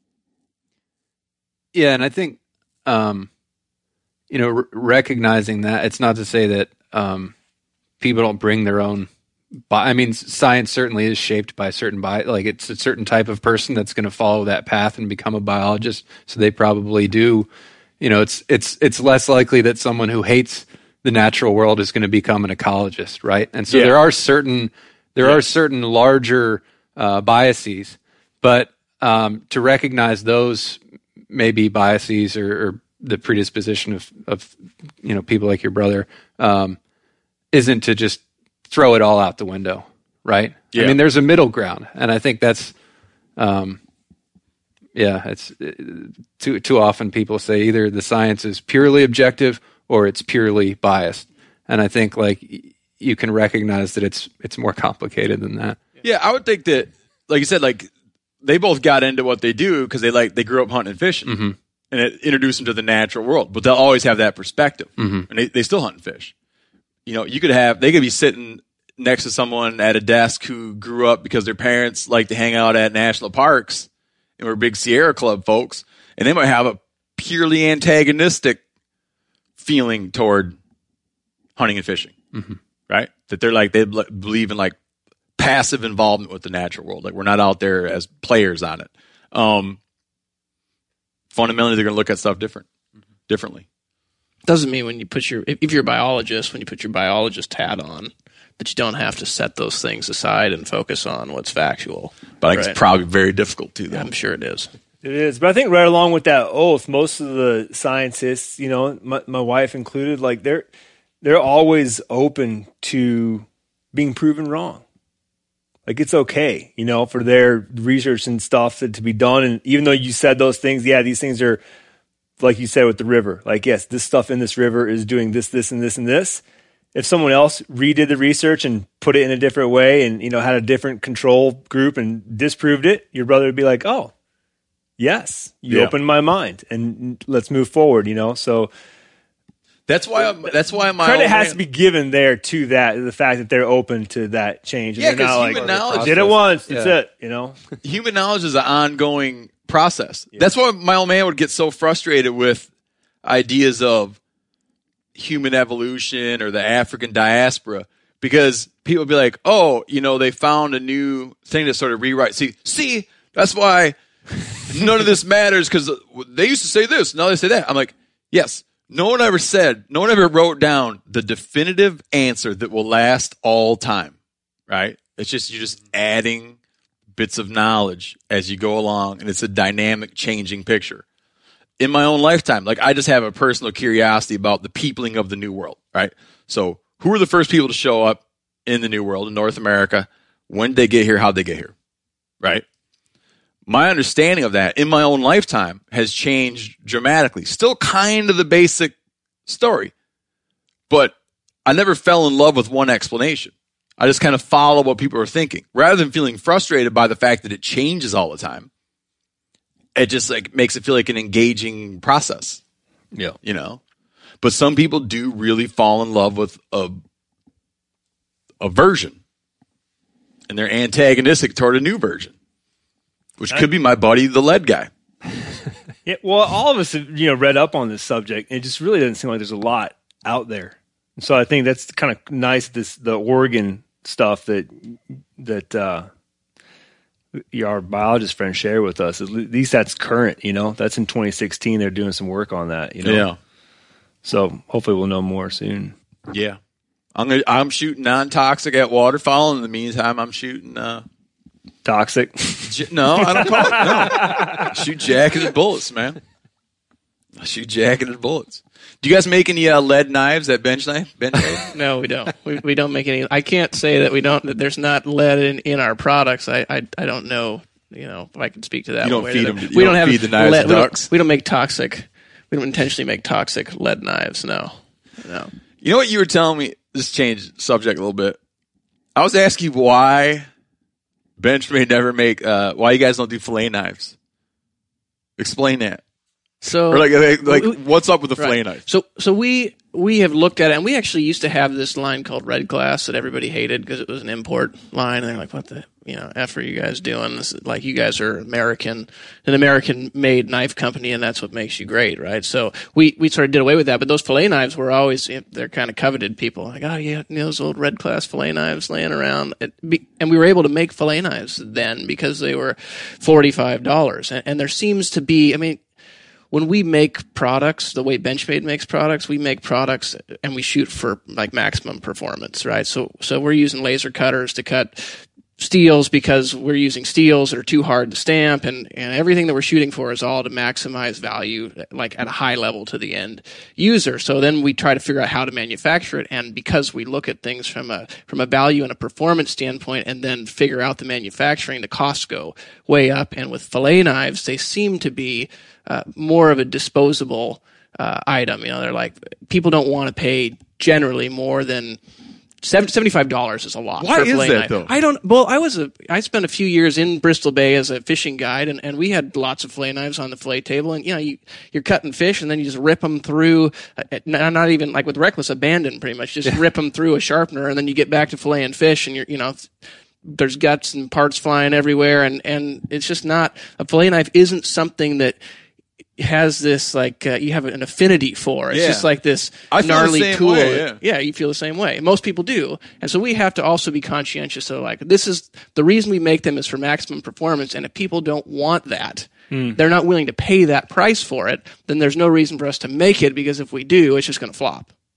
Yeah, and I think, um, you know, r- recognizing that it's not to say that um, people don't bring their own. Bi- I mean, s- science certainly is shaped by certain bi- like it's a certain type of person that's going to follow that path and become a biologist. So they probably do. You know, it's it's it's less likely that someone who hates the natural world is going to become an ecologist, right? And so Yeah. there are certain there Yeah. are certain larger uh, biases, but um, to recognize those maybe biases or, or the predisposition of, of you know people like your brother um, isn't to just throw it all out the window, right? Yeah. I mean, there's a middle ground, and I think that's, um, yeah, it's uh, too too often people say either the science is purely objective or it's purely biased, and I think like y- you can recognize that it's it's more complicated than that. Yeah, I would think that, like you said, like they both got into what they do because they like they grew up hunting and fishing, Mm-hmm. and it introduced them to the natural world. But they'll always have that perspective, Mm-hmm. and they, they still hunt and fish. You know, you could have they could be sitting next to someone at a desk who grew up because their parents like to hang out at national parks and were big Sierra Club folks, and they might have a purely antagonistic feeling toward hunting and fishing, Mm-hmm. right? That they're like they bel- believe in like passive involvement with the natural world. Like we're not out there as players on it. Um, fundamentally, they're going to look at stuff different, differently. Doesn't mean when you put your if if you're a biologist, when you put your biologist hat on, that you don't have to set those things aside and focus on what's factual. But I think Right. it's probably very difficult to. Though. I'm sure it is. It is, but I think right along with that oath, most of the scientists, you know, my, my wife included, like they're they're always open to being proven wrong. Like it's okay, you know, for their research and stuff to, to be done. And even though you said those things, yeah, these things are, like you said with the river, like, yes, this stuff in this river is doing this, this, and this, and this. If someone else redid the research and put it in a different way and, you know, had a different control group and disproved it, your brother would be like, oh, yes, you Yeah. opened my mind and let's move forward, you know? So That's why. I'm, that's why my credit old has man- to be given there to that, the fact that they're open to that change. And Yeah, they're not 'cause like, human knowledge- I did it once, that's Yeah. it, you know? human knowledge is an ongoing process. That's why my old man would get so frustrated with ideas of human evolution or the African diaspora, because people would be like, oh, you know, they found a new thing to sort of rewrite. See, see, that's why none of this matters, because they used to say this, now they say that. I'm like, yes, no one ever said, no one ever wrote down the definitive answer that will last all time, right? It's just, you're just adding bits of knowledge as you go along, and it's a dynamic, changing picture. In my own lifetime, like I just have a personal curiosity about the peopling of the New World, right? So who were the first people to show up in the New World, in North America? When did they get here? How'd they get here, right? My understanding of that in my own lifetime has changed dramatically. Still kind of the basic story, but I never fell in love with one explanation. I just kind of follow what people are thinking. Rather than feeling frustrated by the fact that it changes all the time, it just like makes it feel like an engaging process. Yeah. You know? But some people do really fall in love with a, a version, and they're antagonistic toward a new version, which could be my buddy, the lead guy. Yeah, well, all of us have, you know, read up on this subject. It just really doesn't seem like there's a lot out there. And so I think that's kind of nice, this the Oregon stuff that that uh, our biologist friend shared with us. At least that's current, you know. That's in twenty sixteen. They're doing some work on that, you know. Yeah. So hopefully we'll know more soon. Yeah. I'm gonna, I'm shooting non-toxic at waterfowl. In the meantime, I'm shooting... Uh, Toxic. j- no, I don't call it. No. I shoot jacketed bullets, man. I shoot jacketed bullets. Do you guys make any uh, lead knives at bench knife? Bench knife? No, we don't. We we don't make any. I can't say that we don't. That there's not lead in, in our products. I, I I don't know. You know, if I can speak to that. You don't one way feed or the them- other. you we don't don't have feed the knives lead, to we don't- ducks? We don't make toxic. We don't intentionally make toxic lead knives. No, no. You know what you were telling me? This changed subject a little bit. I was asking you why Benchmade never make, uh, why you guys don't do fillet knives. Explain that. So Or like, like, like we- what's up with the Right. fillet knife? So, so we we have looked at it, and we actually used to have this line called Red Glass that everybody hated because it was an import line, and they're like, "What the you know, F are you guys doing? This is, like, you guys are American, an American-made knife company, and that's what makes you great, right?" So we we sort of did away with that, but those fillet knives were always they're kind of coveted. People like, "Oh yeah, you know, those old Red Glass fillet knives laying around," it, be, and we were able to make fillet knives then because they were forty-five dollars, and, and there seems to be, I mean. When we make products, the way Benchmade makes products, we make products and we shoot for like maximum performance, right? So, so we're using laser cutters to cut steels because we're using steels that are too hard to stamp, and, and everything that we're shooting for is all to maximize value, like at a high level to the end user. So then we try to figure out how to manufacture it, and because we look at things from a from a value and a performance standpoint, and then figure out the manufacturing, the costs go way up. And with fillet knives, they seem to be uh, more of a disposable uh, item. You know, they're like people don't want to pay generally more than. seventy-five dollars is a lot. Why for a is fillet that, knife. though? I don't. Well, I was a. I spent a few years in Bristol Bay as a fishing guide, and, and we had lots of fillet knives on the fillet table. And you know, you you're cutting fish, and then you just rip them through. Uh, not, not even like with reckless abandon, pretty much. Just rip them through a sharpener, and then you get back to filleting fish, and you're you know. There's guts and parts flying everywhere, and, and it's just not a fillet knife. Isn't something that has this like uh, you have an affinity for. It's Yeah. just like this I feel the gnarly same tool. way, yeah. you feel the same way. Most people do, and so we have to also be conscientious. So like this is the reason we make them is for maximum performance, and if people don't want that. They're not willing to pay that price for it, then there's no reason for us to make it, because if we do, it's just going to flop.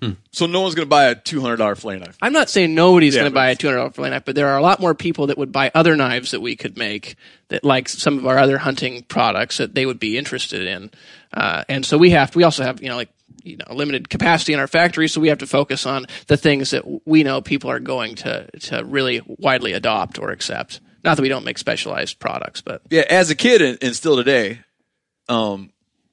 So no one's going to buy a two hundred dollars fillet knife. I'm not saying nobody's Yeah, going to but- buy a two hundred dollars fillet knife, but there are a lot more people that would buy other knives that we could make that, like some of our other hunting products, that they would be interested in. Uh, and so we have, we also have, you know, like, you know, limited capacity in our factory, so we have to focus on the things that we know people are going to, to really widely adopt or accept. Not that we don't make specialized products, but Yeah, as a kid and, and still today, um,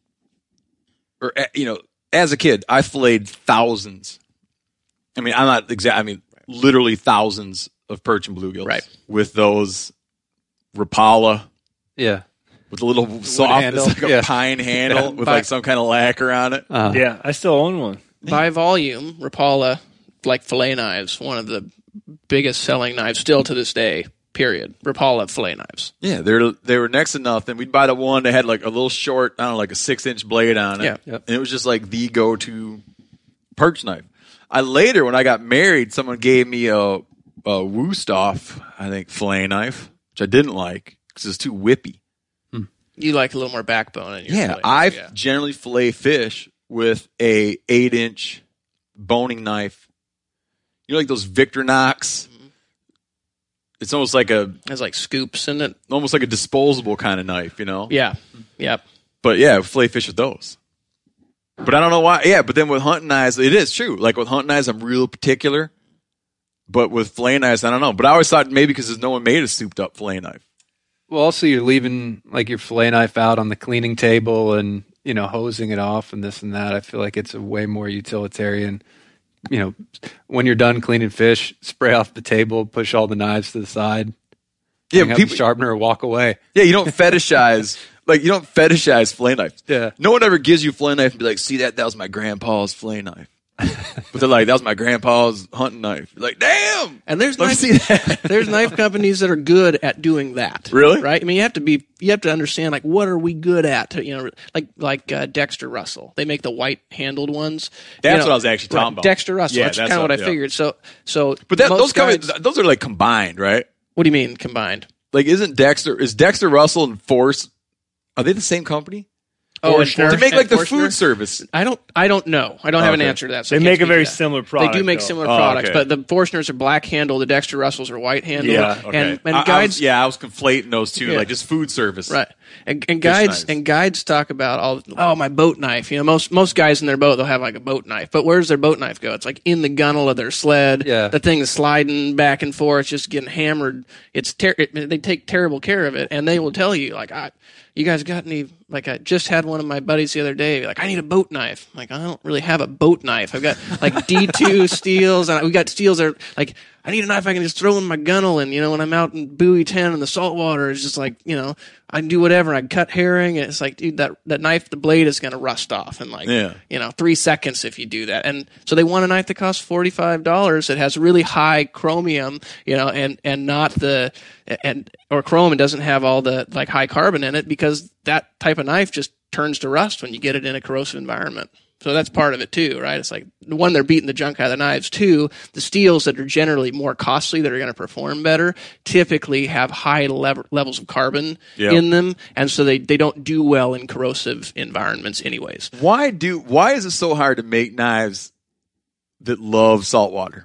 or uh, you know, as a kid, I filleted thousands. I mean, I'm not exact. I mean, literally thousands of perch and bluegills. Right. With those Rapala, Yeah. with a little soft, handle. it's like a Yeah. pine handle Yeah. with But- like some kind of lacquer on it. Uh, Yeah, I still own one. by volume, Rapala, like fillet knives, one of the biggest selling knives still to this day, period. Rapala fillet knives. Yeah, they're they were next to nothing. We'd buy the one that had like a little short, I don't know, like a six inch blade on it. Yeah. Yep. And it was just like the go to perch knife. I later, when I got married, someone gave me a, a Wusthof, I think, fillet knife, which I didn't like because it was too whippy. You like a little more backbone in your Yeah, fillet. I yeah. generally fillet fish with a eight inch boning knife. You know, like those Victorinox. It's almost like a Has like scoops in it. almost like a disposable kind of knife, you know. Yeah. Yep. But yeah, fillet fish with those. But I don't know why. Yeah, but then with hunting knives, it is true. Like with hunting knives, I'm real particular. But with fillet knives, I don't know. But I always thought maybe because no one made a souped up fillet knife. Well, also you're leaving like your fillet knife out on the cleaning table and, you know, hosing it off and this and that. I feel like it's a way more utilitarian. You know, when you're done cleaning fish, spray off the table, push all the knives to the side, Yeah, hang up people. the sharpener, walk away. Yeah, you don't fetishize like you don't fetishize fillet knives. Yeah. No one ever gives you a fillet knife and be like, see that? That was my grandpa's fillet knife. But they're like, that was my grandpa's hunting knife. You're like, damn. And there's Let me knife, see that. there's knife companies that are good at doing that. Really? Right? I mean, you have to be, you have to understand, like, what are we good at? To, you know, like like uh, Dexter Russell. They make the white handled ones. That's You know, what I was actually talking right, about. Dexter Russell. Yeah, that's that's kind of what, what- I yeah. figured. So, so, But that, most those guys- companies, those are like combined, right? What do you mean combined? Like, isn't Dexter is Dexter Russell and Force? Are they the same company? Oh, and Forstner. To make like the Forstner? food service. I don't. I don't know. I don't have an Okay. answer to that. So They I can't make a speak very to that. similar product. They do make though. similar Oh, products, okay. but the Forstners are black handle. The Dexter Russells are white handle. Yeah, Okay. and and I- I guides. was- yeah, I was conflating those two, Yeah. like just food service. Right, and, and guides knives. and guides talk about all. Oh, my boat knife. You know, most most guys in their boat they'll have like a boat knife, but where's their boat knife go? It's like in the gunnel of their sled. Yeah. the thing is sliding back and forth, just getting hammered. It's ter- it, they take terrible care of it, and they will tell you like, I, you guys got any? Like I just had one of my buddies the other day. Like, I need a boat knife. I'm like, I don't really have a boat knife. I've got like D two steels, and we got steels that are like, I need a knife I can just throw in my gunnel, and you know, when I'm out in buoy ten in the salt water, it's just like, you know, I can do whatever. I can cut herring, and it's like, dude, that that knife, the blade is going to rust off in like, Yeah. you know, three seconds if you do that. And so they want a knife that costs forty five dollars that has really high chromium, you know, and and not the and or chrome and doesn't have all the like high carbon in it, because that type of knife just turns to rust when you get it in a corrosive environment. So that's part of it too, right? It's like, one, they're beating the junk out of the knives. Two, the steels that are generally more costly, that are going to perform better, typically have high lev- levels of carbon Yeah. in them, and so they, they don't do well in corrosive environments anyways. Why do? Why is it so hard to make knives that love salt water?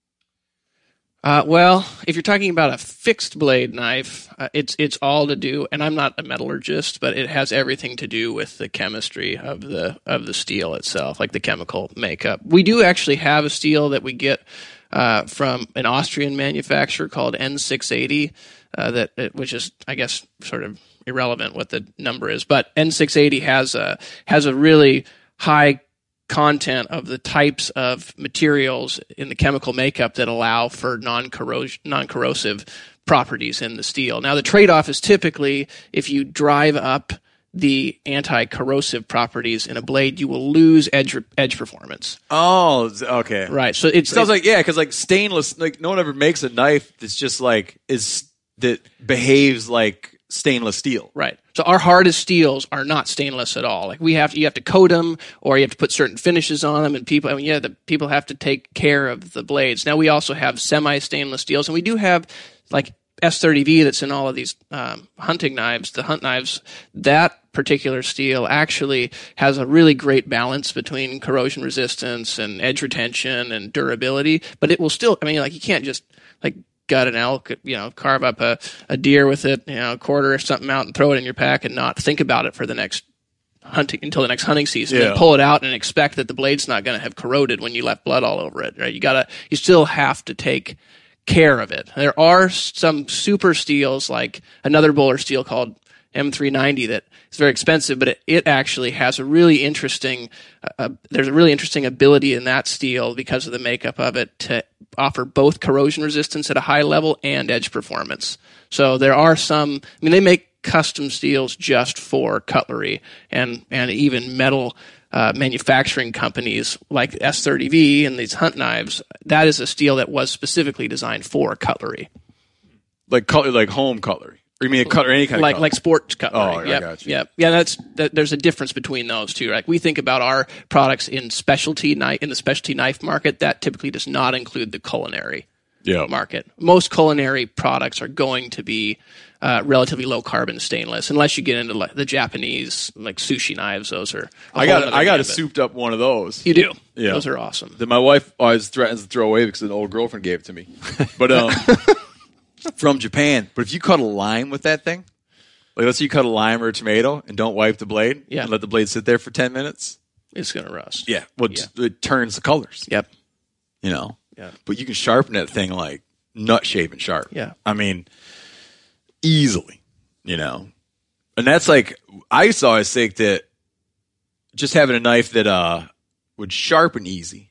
Uh, well, if you're talking about a fixed blade knife, uh, it's it's all to do, and I'm not a metallurgist, but it has everything to do with the chemistry of the of the steel itself, like the chemical makeup. We do actually have a steel that we get uh, from an Austrian manufacturer called N six eighty, uh, that it, which is, I guess, sort of irrelevant what the number is, but N six eighty has a has a really high content of the types of materials in the chemical makeup that allow for non-corros- non-corrosive properties in the steel. Now, the trade-off is typically if you drive up the anti-corrosive properties in a blade, you will lose edge edge performance. Oh, okay. Right. So it's Sounds like yeah, because like stainless, like no one ever makes a knife that's just like is that behaves like stainless steel. right. So our hardest steels are not stainless at all. Like we have to, you have to coat them, or you have to put certain finishes on them, and people, I mean, yeah, the people have to take care of the blades. Now we also have semi-stainless steels, and we do have like S thirty V that's in all of these um, hunting knives, the hunt knives, that particular steel actually has a really great balance between corrosion resistance and edge retention and durability. But it will still, I mean, like you can't just like gut an elk, you know, carve up a, a deer with it, you know, a quarter or something out and throw it in your pack and not think about it for the next hunting until the next hunting season. Yeah. And pull it out and expect that the blade's not going to have corroded when you left blood all over it. Right? You gotta, you still have to take care of it. There are some super steels like another Bowler steel called M three ninety that is very expensive, but it, it actually has a really interesting, uh, there's a really interesting ability in that steel because of the makeup of it to offer both corrosion resistance at a high level and edge performance. So there are some, I mean, they make custom steels just for cutlery and, and even metal uh, manufacturing companies like S thirty V and these hunt knives. That is a steel that was specifically designed for cutlery. Like cutlery, like home cutlery. Or you mean a cutlery, any kind like of cutlery? like sports cutlery. Oh, I yep, got you. Yep. Yeah, that's that, there's a difference between those two. Like we think about our products in specialty knife in the specialty knife market, that typically does not include the culinary Yeah. market. Most culinary products are going to be uh, relatively low carbon stainless, unless you get into like the Japanese like sushi knives. Those are a I whole got other I got a gambit. souped up one of those. You do. Yeah. Those are awesome. That my wife always threatens to throw away because an old girlfriend gave it to me. But um, from Japan. But if you cut a lime with that thing, like let's say you cut a lime or a tomato and don't wipe the blade, Yeah. and let the blade sit there for ten minutes. It's gonna rust. Yeah, well, it, just- it turns the colors. Yep. You know. Yeah. But you can sharpen that thing like nut shaving sharp. Yeah. I mean, easily. You know, and that's like I used to always think that just having a knife that uh would sharpen easy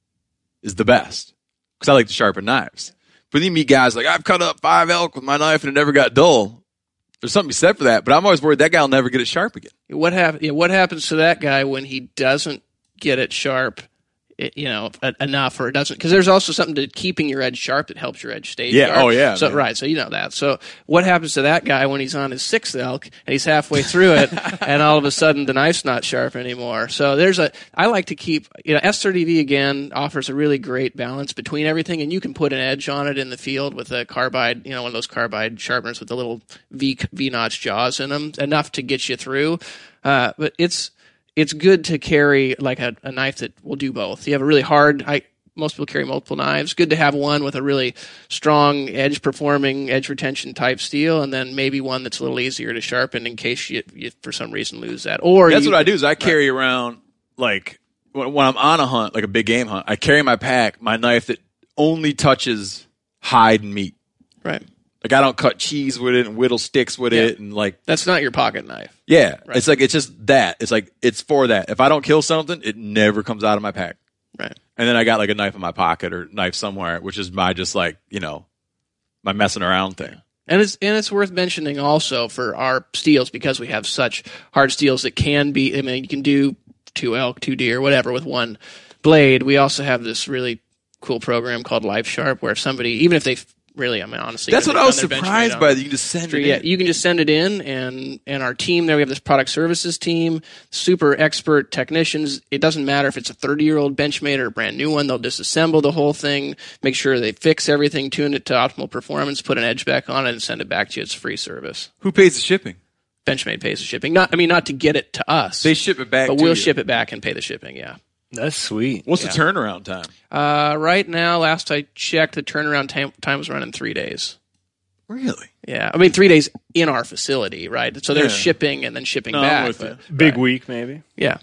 is the best because I like to sharpen knives. But then you meet guys like I've cut up five elk with my knife and it never got dull. There's something to be said for that, but I'm always worried that guy will never get it sharp again. What hap- yeah, What happens to that guy when he doesn't get it sharp? It, you know, enough, or it doesn't, because there's also something to keeping your edge sharp that helps your edge stay Yeah, sharp. oh, yeah, So man. right, so you know that. So what happens to that guy when he's on his sixth elk and he's halfway through it, and all of a sudden the knife's not sharp anymore? So there's a. I like to keep, you know, S thirty V again offers a really great balance between everything, and you can put an edge on it in the field with a carbide, you know, one of those carbide sharpeners with the little V V notch jaws in them, enough to get you through. Uh, but it's. It's good to carry like a, a knife that will do both. You have a really hard, I, most people carry multiple knives. Good to have one with a really strong edge performing, edge retention type steel, and then maybe one that's a little easier to sharpen in case you, you for some reason lose that. Or That's you, what I do is I carry around like when, when I'm on a hunt, like a big game hunt, I carry in my pack my knife that only touches hide and meat. Right. Like I don't cut cheese with it and whittle sticks with Yeah. it and like That's not your pocket knife. yeah, Right. it's like it's just that. It's like it's for that. If I don't kill something, it never comes out of my pack. Right. And then I got like a knife in my pocket or knife somewhere, which is my just like, you know, my messing around thing. And it's and it's worth mentioning also for our steels, because we have such hard steels that can be, I mean, you can do two elk, two deer, whatever with one blade. We also have this really cool program called Life Sharp where somebody, even if they really, I mean, honestly, That's even what if I was they've done their surprised Benchmade by. on- That you can just send it Yeah, in. you can just send it in, and and our team there, we have this product services team, super expert technicians. It doesn't matter if it's a thirty-year-old Benchmade or a brand new one. They'll disassemble the whole thing, make sure they fix everything, tune it to optimal performance, put an edge back on it, and send it back to you. It's a free service. Who pays the shipping? Benchmade pays the shipping. Not, I mean, not to get it to us. They ship it back but to we'll you. ship it back and pay the shipping. Yeah. That's sweet. What's Yeah. the turnaround time? Uh, right now, last I checked, the turnaround time, time was running three days. Really? Yeah, I mean three days in our facility, right? So there's Yeah. shipping and then shipping No, I'm back. with but- you. Big right. week, maybe. Yeah.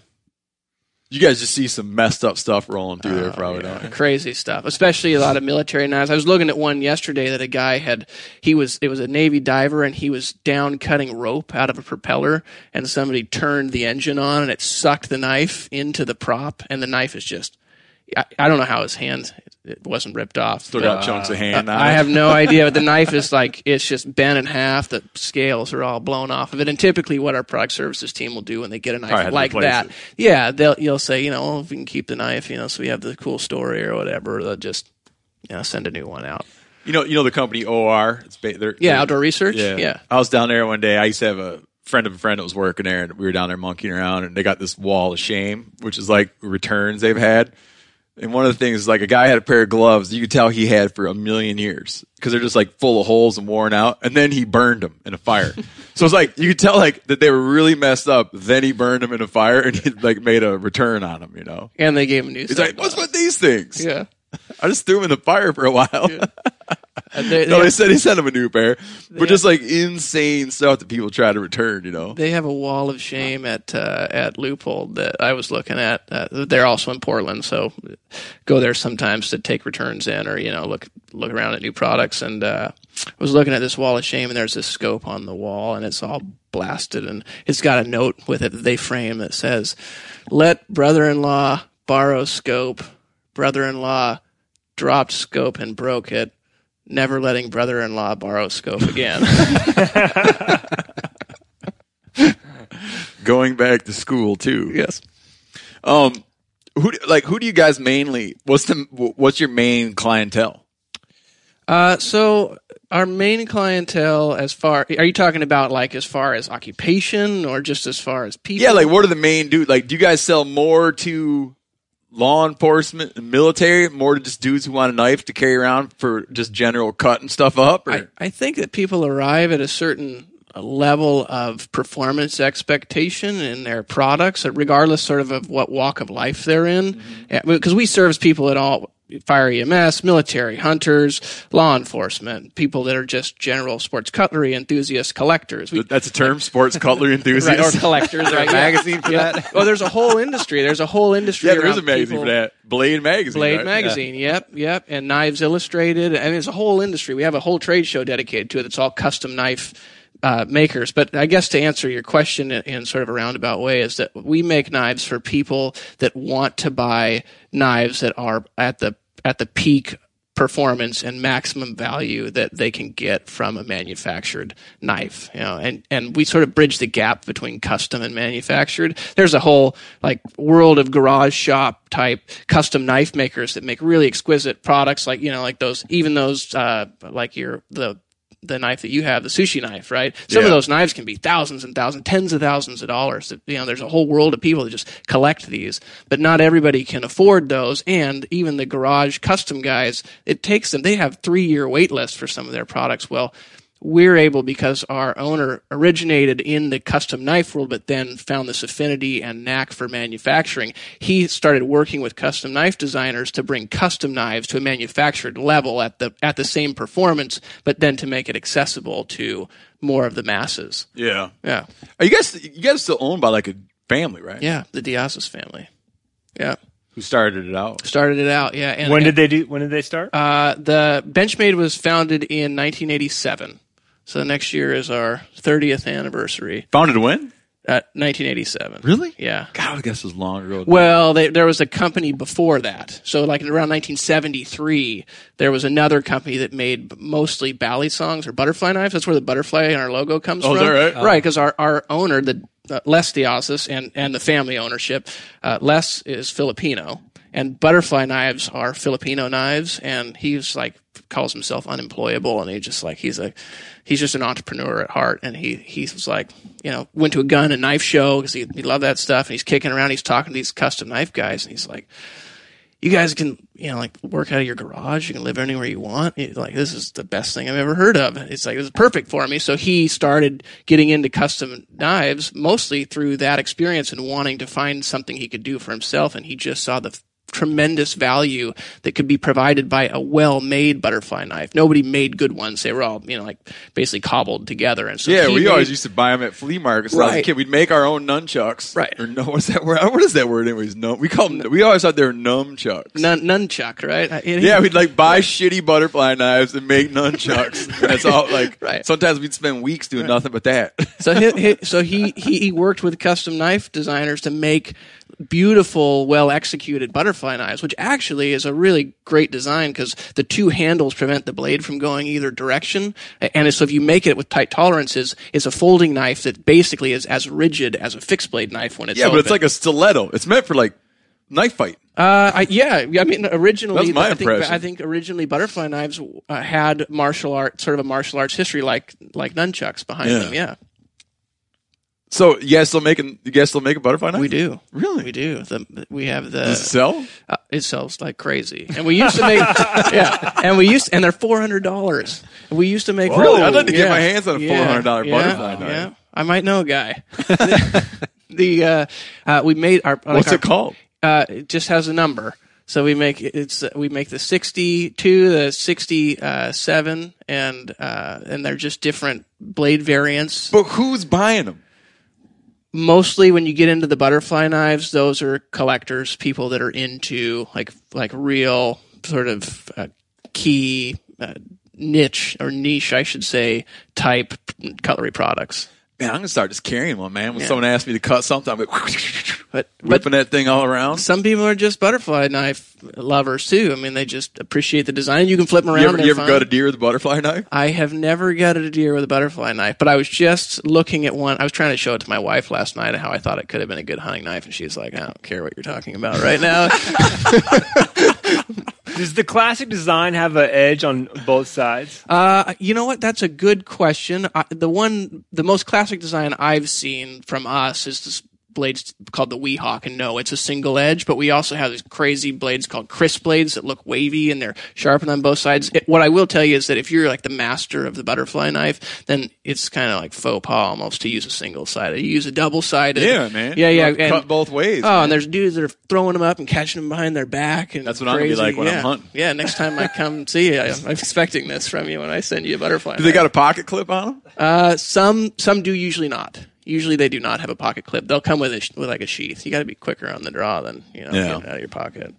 You guys just see some messed up stuff rolling through there, Oh, probably, yeah. don't you? Crazy stuff, especially a lot of military knives. I was looking at one yesterday that a guy had. He was it was a Navy diver, and he was down cutting rope out of a propeller, and somebody turned the engine on, and it sucked the knife into the prop, and the knife is just. I, I don't know how his hand it wasn't ripped off. Still but- got chunks of hand on I it. have no idea, but the knife is like, it's just bent in half. The scales are all blown off of it. And typically what our product services team will do when they get a Probably had knife to like replace that, it. yeah, they'll, you'll say, you know, oh, if we can keep the knife, you know, so we have the cool story or whatever, they'll just, you know, send a new one out. You know, you know the company O R. It's ba- they're, Yeah, they're- outdoor research. Yeah. Yeah. I was down there one day. I used to have a friend of a friend that was working there, and we were down there monkeying around, and they got this wall of shame, which is like returns they've had. And one of the things is like a guy had a pair of gloves you could tell he had for a million years because they're just like full of holes and worn out. And then he burned them in a fire. So it's like you could tell like that they were really messed up. Then he burned them in a fire and he like made a return on them, you know. And they gave him new. He's like, "What's with these things?" Yeah. I just threw them in the fire for a while. Yeah. Uh, they, no, they, they said he sent him a new pair, but have- just like insane stuff that people try to return, you know. they have a wall of shame at uh, at Loophole that I was looking at. Uh, they're also in Portland, so go there sometimes to take returns in or you know look look around at new products. And uh, I was looking at this wall of shame, and there's this scope on the wall, and it's all blasted, and it's got a note with it that they frame that says, "Let brother-in-law borrow scope. Brother-in-law dropped scope and broke it. Never letting brother-in-law borrow scope again." Going back to school too. Yes. Um, who do- like who do you guys mainly? What's the what's your main clientele? Uh, so our main clientele, as far are you talking about like as far as occupation or just as far as people? Yeah, like what are the main dudes? Like, do you guys sell more to law enforcement and military, more to just dudes who want a knife to carry around for just general cutting stuff up? Or? I, I think that people arrive at a certain level of performance expectation in their products, regardless sort of of what walk of life they're in. Mm-hmm. Because we service people at all, fire E M S, military, hunters, law enforcement, people that are just general sports cutlery enthusiasts, collectors. We, That's a term, sports cutlery right, enthusiasts. or collectors, right? magazine for yeah. that? Well, there's a whole industry. There's a whole industry. Yeah, there is a around magazine people- for that. Blade magazine. Blade right? magazine, yep, yep, and Knives Illustrated, and there's a whole industry. We have a whole trade show dedicated to it. It's all custom knife uh, makers. But I guess to answer your question in, in sort of a roundabout way is that we make knives for people that want to buy knives that are at the at the peak performance and maximum value that they can get from a manufactured knife, you know, and, and we sort of bridge the gap between custom and manufactured. There's a whole like world of garage shop type custom knife makers that make really exquisite products, like, you know, like those, even those, uh, like your, the, the knife that you have, the sushi knife, right? Some Yeah. of those knives can be thousands and thousands, tens of thousands of dollars. You know, there's a whole world of people that just collect these, but not everybody can afford those. And even the garage custom guys, it takes them, they have three year wait lists for some of their products. Well, we're able, because our owner originated in the custom knife world, but then found this affinity and knack for manufacturing. He started working with custom knife designers to bring custom knives to a manufactured level at the at the same performance, but then to make it accessible to more of the masses. Yeah. Yeah, Are you guys you guys still owned by like a family, right? yeah, the Diaz's family. Yeah, Who started it out? started it out. Yeah, and When and, did they do? When did they start? Uh, the Benchmade was founded in nineteen eighty-seven. So next year is our thirtieth anniversary. Founded when? Uh, nineteen eighty-seven. Really? Yeah. God, I guess it was long ago. Well, they, there was a company before that. So, like around nineteen seventy-three, there was another company that made mostly bally songs or butterfly knives. That's where the butterfly in our logo comes Oh, from. is that right? Right, because our, our owner, the uh, Les Diazis, and and the family ownership, uh, Les is Filipino, and butterfly knives are Filipino knives, and he's like calls himself unemployable, and he just like he's a he's just an entrepreneur at heart, and he he was like, you know, went to a gun and knife show because he, he loved that stuff, and he's kicking around, he's talking to these custom knife guys, and he's like, you guys can, you know, like work out of your garage, you can live anywhere you want. He's like, this is the best thing I've ever heard of. It's like, it was perfect for me. So he started getting into custom knives mostly through that experience and wanting to find something he could do for himself, and he just saw the tremendous value that could be provided by a well-made butterfly knife. Nobody made good ones. They were all, you know, like basically cobbled together. And so Yeah, he we made- always used to buy them at flea markets. When I was a Right. kid, we'd make our own nunchucks. Right. Or no, what's that word? What is that word anyways? No, we call them, we always thought they were numchucks. nun, nunchuck, right? Uh, and he- Yeah, we'd like buy shitty butterfly knives and make nunchucks. And that's all like, Right. sometimes we'd spend weeks doing nothing but that. So he, he so he, he he worked with custom knife designers to make beautiful, well executed butterfly knives, which actually is a really great design because the two handles prevent the blade from going either direction. And so if you make it with tight tolerances, it's a folding knife that basically is as rigid as a fixed blade knife when it's Yeah, but it's open. like a stiletto. It's meant for like knife fight. Uh, I, yeah, I mean, originally, That's my I think, impression. I think originally butterfly knives uh, had martial art, sort of a martial arts history, like like nunchucks behind Yeah. them. Yeah, So you guys still making? You guys still making butterfly knives? We do. Really? We do. The, we have the. Does it sell? Uh, it sells like crazy, and we used to make. yeah, and we used and they're four hundred dollars. We used to make. Really? I'd like to yeah, get my hands on a yeah, four hundred dollar yeah, butterfly knife. Yeah, I might know a guy. the the uh, uh, we made our. Like What's our, it called? Uh, it just has a number. So we make it's uh, we make the sixty-two, the sixty-seven, and uh, and they're just different blade variants. But who's buying them? Mostly when you get into the butterfly knives, those are collectors, people that are into like like real sort of uh, key uh, niche or niche, I should say, type cutlery products. Man, I'm gonna start just carrying one, man. When Yeah. someone asks me to cut something, I'm like But whipping but that thing all around. some people are just butterfly knife lovers too. I mean, they just appreciate the design. You can flip them around. You ever, they're you ever fun. got a deer with a butterfly knife? I have never gutted a deer with a butterfly knife, but I was just looking at one. I was trying to show it to my wife last night and how I thought it could have been a good hunting knife, and she's like, I don't care what you're talking about right now. Does the classic design have an edge on both sides? Uh, you know what? That's a good question. I, the one, the most classic design I've seen from us is this blades called the Weehawk, and no, it's a single edge, but we also have these crazy blades called crisp blades that look wavy and they're sharpened on both sides. It, what I will tell you is that if you're like the master of the butterfly knife, then it's kind of like faux pas almost to use a single sided. You use a double sided. Yeah, man. Yeah, You yeah. have to and- cut both ways. Oh, man. and there's dudes that are throwing them up and catching them behind their back. And That's what I'm gonna be crazy. like when I'm yeah. hunting. Yeah, next time I come see you, I'm expecting this from you when I send you a butterfly Do they knife. got a pocket clip on them? Uh, some some do, usually not. Usually they do not have a pocket clip. They'll come with a, sh- with like a sheath. You got to be quicker on the draw than you know Yeah. getting it out of your pocket.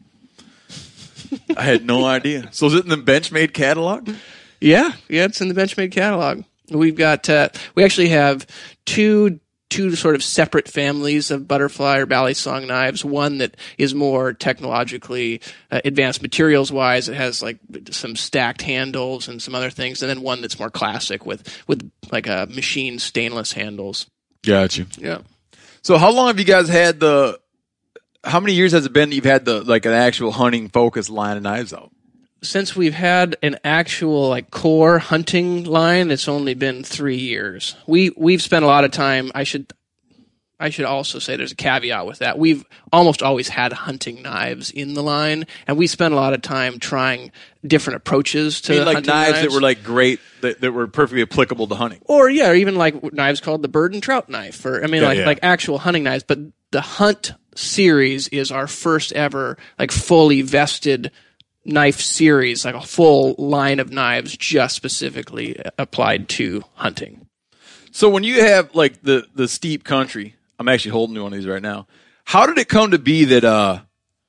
I had no idea. So is it in the Benchmade catalog? Yeah, yeah, it's in the Benchmade catalog. We've got uh, we actually have two two sort of separate families of butterfly or balisong knives. One that is more technologically uh, advanced materials wise. It has like some stacked handles and some other things, and then one that's more classic with with like a machine stainless handles. Got you. Yeah. So how long have you guys had the? How many years has it been that you've had the like an actual hunting focused line of knives out? Since we've had an actual like core hunting line, it's only been three years. We we've spent a lot of time. I should I should also say there's a caveat with that. We've almost always had hunting knives in the line, and we spent a lot of time trying different approaches to I mean, like hunting knives, knives that were like great, that, that were perfectly applicable to hunting. or yeah, or even like knives called the bird and trout knife, or I mean, Yeah, like yeah. like actual hunting knives. But the Hunt series is our first ever like fully vested knife series, like a full line of knives just specifically applied to hunting. So when you have like the the steep country, I'm actually holding one of these right now. How did it come to be that? uh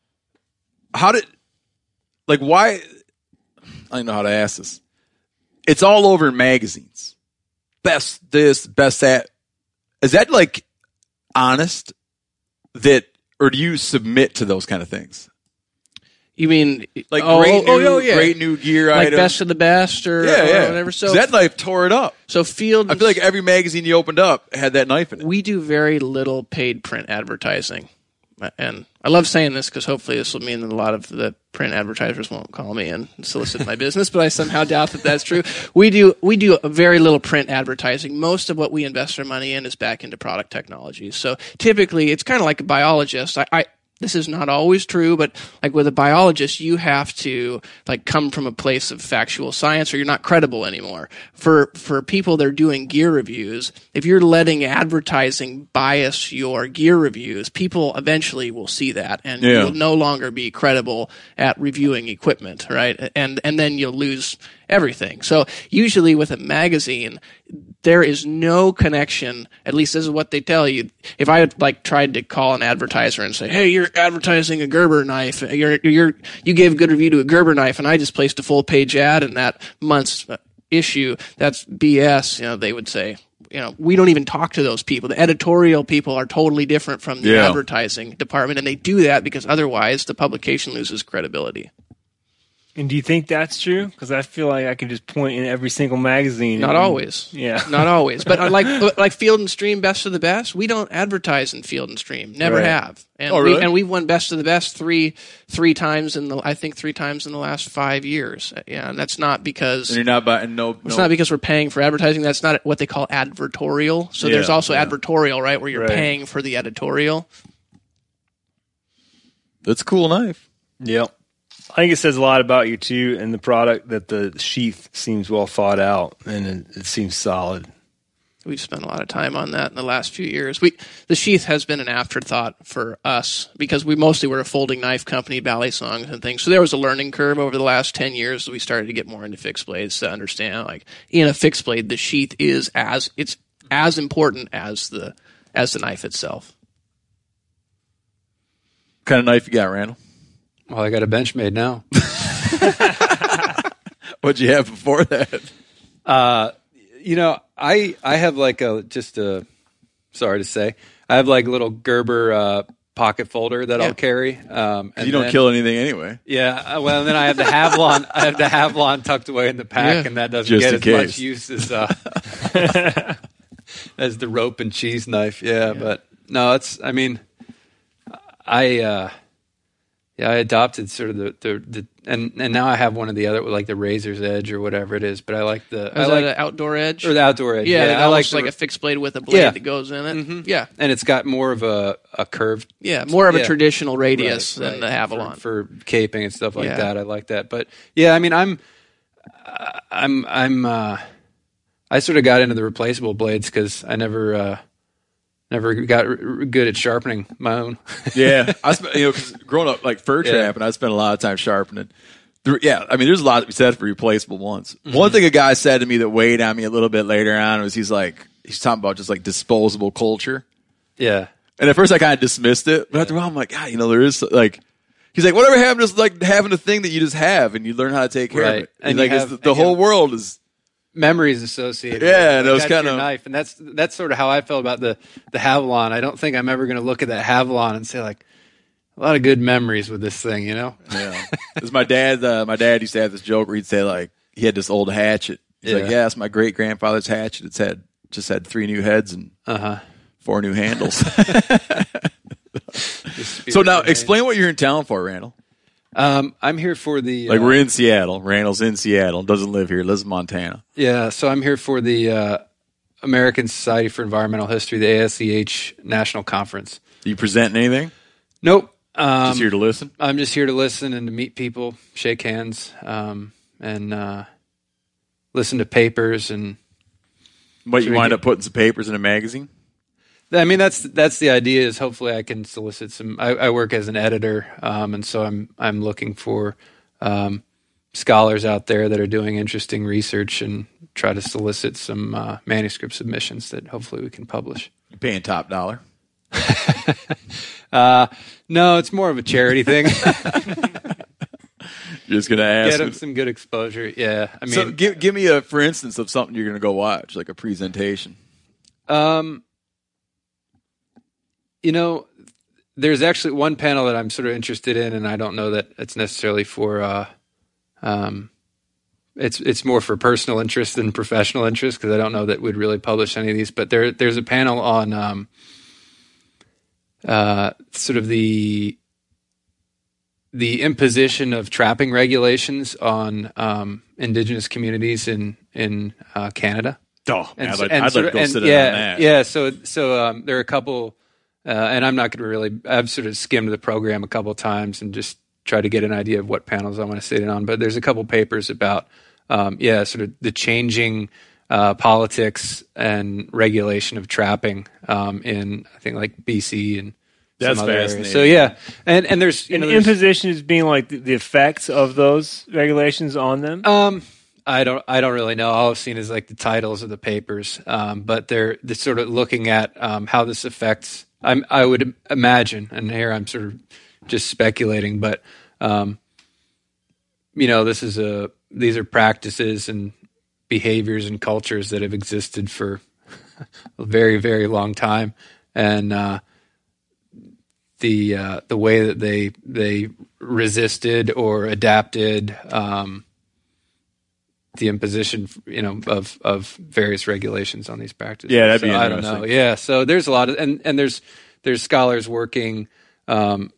How did like why? I don't know how to ask this. It's all over in magazines. Best this, best that. Is that like honest? That or do you submit to those kind of things? You mean Like oh, great, oh, new, oh, yeah. great new gear like items. best of the best or, yeah, or yeah. whatever. So 'Cause that knife tore it up. so field. I feel like every magazine you opened up had that knife in it. we do very little paid print advertising. And I love saying this because hopefully this will mean that a lot of the print advertisers won't call me and solicit my business, but I somehow doubt that that's true. We do we do very little print advertising. Most of what we invest our money in is back into product technology. So typically, it's kind of like a biologist. I, I this is not always true, but like with a biologist, you have to like come from a place of factual science or you're not credible anymore. For for people that are doing gear reviews, if you're letting advertising bias your gear reviews, people eventually will see that and Yeah. you'll no longer be credible at reviewing equipment, right? And and then you'll lose everything. So usually with a magazine, there is no connection, at least this is what they tell you. If I had like tried to call an advertiser and say, hey, you're advertising a Gerber knife, you're, you're, you gave a good review to a Gerber knife and I just placed a full page ad in that month's issue, that's B S, you know, they would say. You know, we don't even talk to those people. The editorial people are totally different from the Yeah. advertising department, and they do that because otherwise the publication loses credibility. And do you think that's true? Because I feel like I could just point in every single magazine. Not and, always. Yeah. Not always. But uh, like but like Field and Stream Best of the Best, we don't advertise in Field and Stream. Never Right. have. And Oh, really? we and we've won Best of the Best three three times in the I think three times in the last five years. Yeah, and that's not because And you're not buying no. it's no not because we're paying for advertising. That's not what they call advertorial. So there's Yeah, also yeah. advertorial, right, where you're Right. paying for the editorial. That's a cool knife. Yep. I think it says a lot about you too, and the product that the sheath seems well thought out, and it, it seems solid. We've spent a lot of time on that in the last few years. We the sheath has been an afterthought for us because we mostly were a folding knife company, ballet songs and things. So there was a learning curve over the last ten years. We started to get more into fixed blades to understand, like in a fixed blade, the sheath is as it's as important as the as the knife itself. What kind of knife you got, Randall? Well, I got a Benchmade now. What'd you have before that? Uh, you know, I I have like a just a sorry to say, I have like a little Gerber uh, pocket folder that Yeah. I'll carry. Um, and You don't then- kill anything anyway. Yeah, uh, well, and then I have the Havlon. I have the Havlon tucked away in the pack, Yeah. and that doesn't Just get in as case. much use as uh, as the rope and cheese knife. Yeah, but no, it's. I mean, I uh, yeah, I adopted sort of the, the the and and now I have one of the other like the Razor's Edge or whatever it is. But I like the I Is like that an outdoor edge? or the outdoor edge. yeah, Yeah, I I like almost the, like a fixed blade with a blade Yeah. that goes in it. Mhm. Yeah, and it's got more of a a curved yeah, more of a Yeah. traditional radius Right, than the right, Avalon. for, for caping and stuff like Yeah. that. I like that, but yeah, I mean, I'm, uh, I'm, I'm, uh, I sort of got into the replaceable blades because I never, uh, never got r- r- good at sharpening my own. Yeah, I spent you know 'cause growing up like fur Yeah. trapping, I spent a lot of time sharpening. There- Yeah, I mean, there's a lot to be said for replaceable ones. Mm-hmm. One thing a guy said to me that weighed on me a little bit later on was he's like he's talking about just like disposable culture. yeah, And at first I kind of dismissed it, but after a while I'm like, ah, you know, there is like, he's like, whatever happened is like having a thing that you just have and you learn how to take care Right. of it. And And you like, it's have- the, the and you whole have- world is, memories associated. Yeah, and with it was that's your kinda- knife, and that's that's sort of how I felt about the the Havlon. I don't think I'm ever going to look at that Havlon and say like a lot of good memories with this thing, you know? yeah. Because my dad, uh, my dad used to have this joke where he'd say like, he had this old hatchet. He's like, Yeah. yeah, it's my great grandfather's hatchet. It's had, just had three new heads and Uh huh. four new handles. So now explain what you're in town for, Randall. Um, I'm here for the Like uh, we're in Seattle. Randall's in Seattle. Doesn't live here. Lives in Montana. Yeah, so I'm here for the uh, American Society for Environmental History, the A S E H National Conference. Are you presenting anything? Nope. Um, Just here to listen? I'm just here to listen and to meet people, shake hands, um, and uh, listen to papers. And But you Should we wind get- up putting some papers in a magazine? I mean, that's that's the idea. Is hopefully I can solicit some. I, I work as an editor, um, and so I'm I'm looking for um, scholars out there that are doing interesting research and try to solicit some uh, manuscript submissions that hopefully we can publish. You're paying top dollar. Uh, no, it's more of a charity thing. You're just gonna ask. Get them some good exposure. Yeah, I mean, so give give me a for instance of something you're gonna go watch, like a presentation. um, you know, there's actually one panel that I'm sort of interested in, and I don't know that it's necessarily for. Uh, um, it's it's more for personal interest than professional interest because I don't know that we'd really publish any of these. But there there's a panel on um, uh, sort of the the imposition of trapping regulations on um, indigenous communities in in uh, Canada. Oh, And I'd so- like, and I'd sort like to of- go and sit yeah, in on that. Yeah, so so um, there are a couple, uh, and I'm not going to really. I've sort of skimmed the program a couple times and just tried to get an idea of what panels I want to sit in on. But there's a couple papers about, um, yeah, sort of the changing uh, politics and regulation of trapping um, in I think like B C and That's some other areas. fascinating. So yeah, and and there's you And know, there's- imposition is being like the, the effects of those regulations on them. Um, I don't. I don't really know. All I've seen is like the titles of the papers, um, but they're they're sort of looking at um, how this affects. I'm. I would imagine, and here I'm sort of just speculating, but um, you know, this is a. These are practices and behaviors and cultures that have existed for a very, very long time, and uh, the uh, the way that they they resisted or adapted um, the imposition, you know, of of various regulations on these practices. Yeah, that'd be so I don't interesting. know. Yeah, so there's a lot of and and there's there's scholars working um,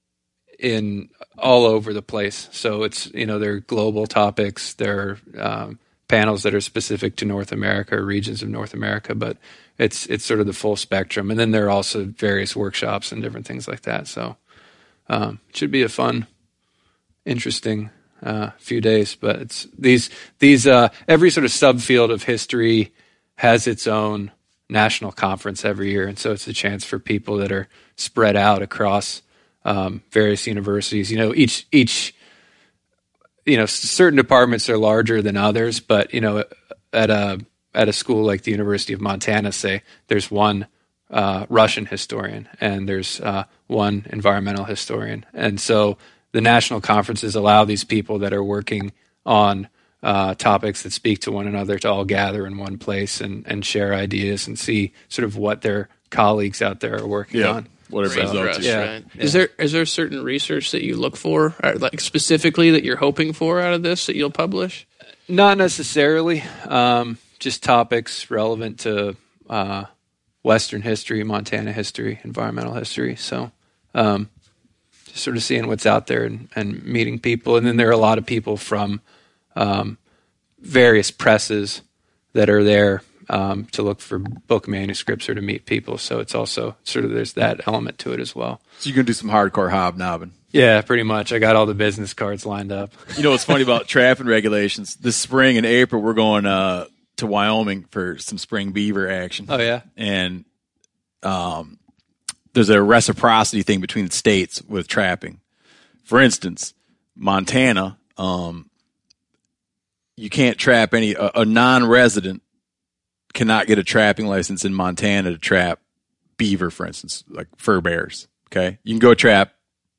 in all over the place. So it's, you know, there are global topics, there are um, panels that are specific to North America or regions of North America, but it's it's sort of the full spectrum. And then there are also various workshops and different things like that. So um, it should be a fun, interesting uh, few days. But it's these these uh, every sort of subfield of history has its own national conference every year, and so it's a chance for people that are spread out across um, various universities. You know, each each you know certain departments are larger than others, but you know, at a at a school like the University of Montana, say, there's one uh, Russian historian and there's uh, one environmental historian, and so the national conferences allow these people that are working on uh, topics that speak to one another to all gather in one place and, and share ideas and see sort of what their colleagues out there are working Yeah. on. Whatever Great it's for up us, to. Yeah. right? Is there is there certain research that you look for, or like specifically that you're hoping for out of this that you'll publish? Not necessarily. Um, just topics relevant to uh, Western history, Montana history, environmental history. So um, just sort of seeing what's out there and, and meeting people. And then there are a lot of people from um, various presses that are there um, to look for book manuscripts or to meet people. So it's also sort of there's that element to it as well. So you're going to do some hardcore hobnobbing. Yeah, pretty much. I got all the business cards lined up. You know what's funny about trapping regulations? This spring in April, we're going uh, to Wyoming for some spring beaver action. Oh, yeah? And um, there's a reciprocity thing between the states with trapping. For instance, Montana, um, you can't trap any, a, a non-resident cannot get a trapping license in Montana to trap beaver, for instance, like fur bears. Okay. You can go trap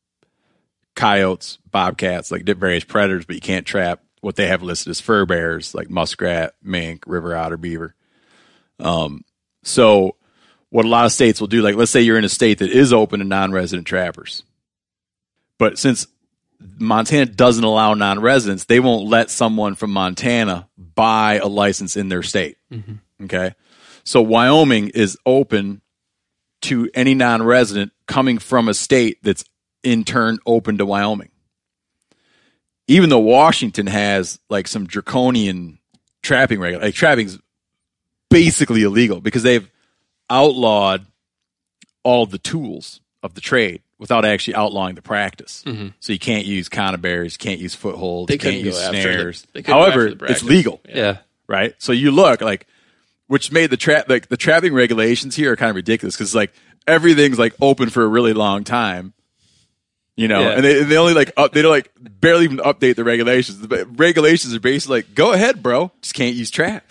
coyotes, bobcats, like various predators, but you can't trap what they have listed as fur bears, like muskrat, mink, river otter, beaver. Um, so what a lot of states will do, like let's say you're in a state that is open to non-resident trappers, but since Montana doesn't allow non-residents, they won't let someone from Montana buy a license in their state. Mm-hmm. Okay. So Wyoming is open to any non-resident coming from a state that's in turn open to Wyoming. Even though Washington has like some draconian trapping regulations, like trapping's basically illegal because they've outlawed all of the tools of the trade without actually outlawing the practice. Mm-hmm. So you can't use conibears, you can't use footholds, They you can't couldn't use go after the- snares. they couldn't go However, after the it's practice. legal, Yeah. right? So you look like, which made the trap like the trapping regulations here are kind of ridiculous because like everything's like open for a really long time. You know, Yeah. and they and they only like up, they don't like barely even update the regulations. The regulations are basically like, go ahead, bro, just can't use traps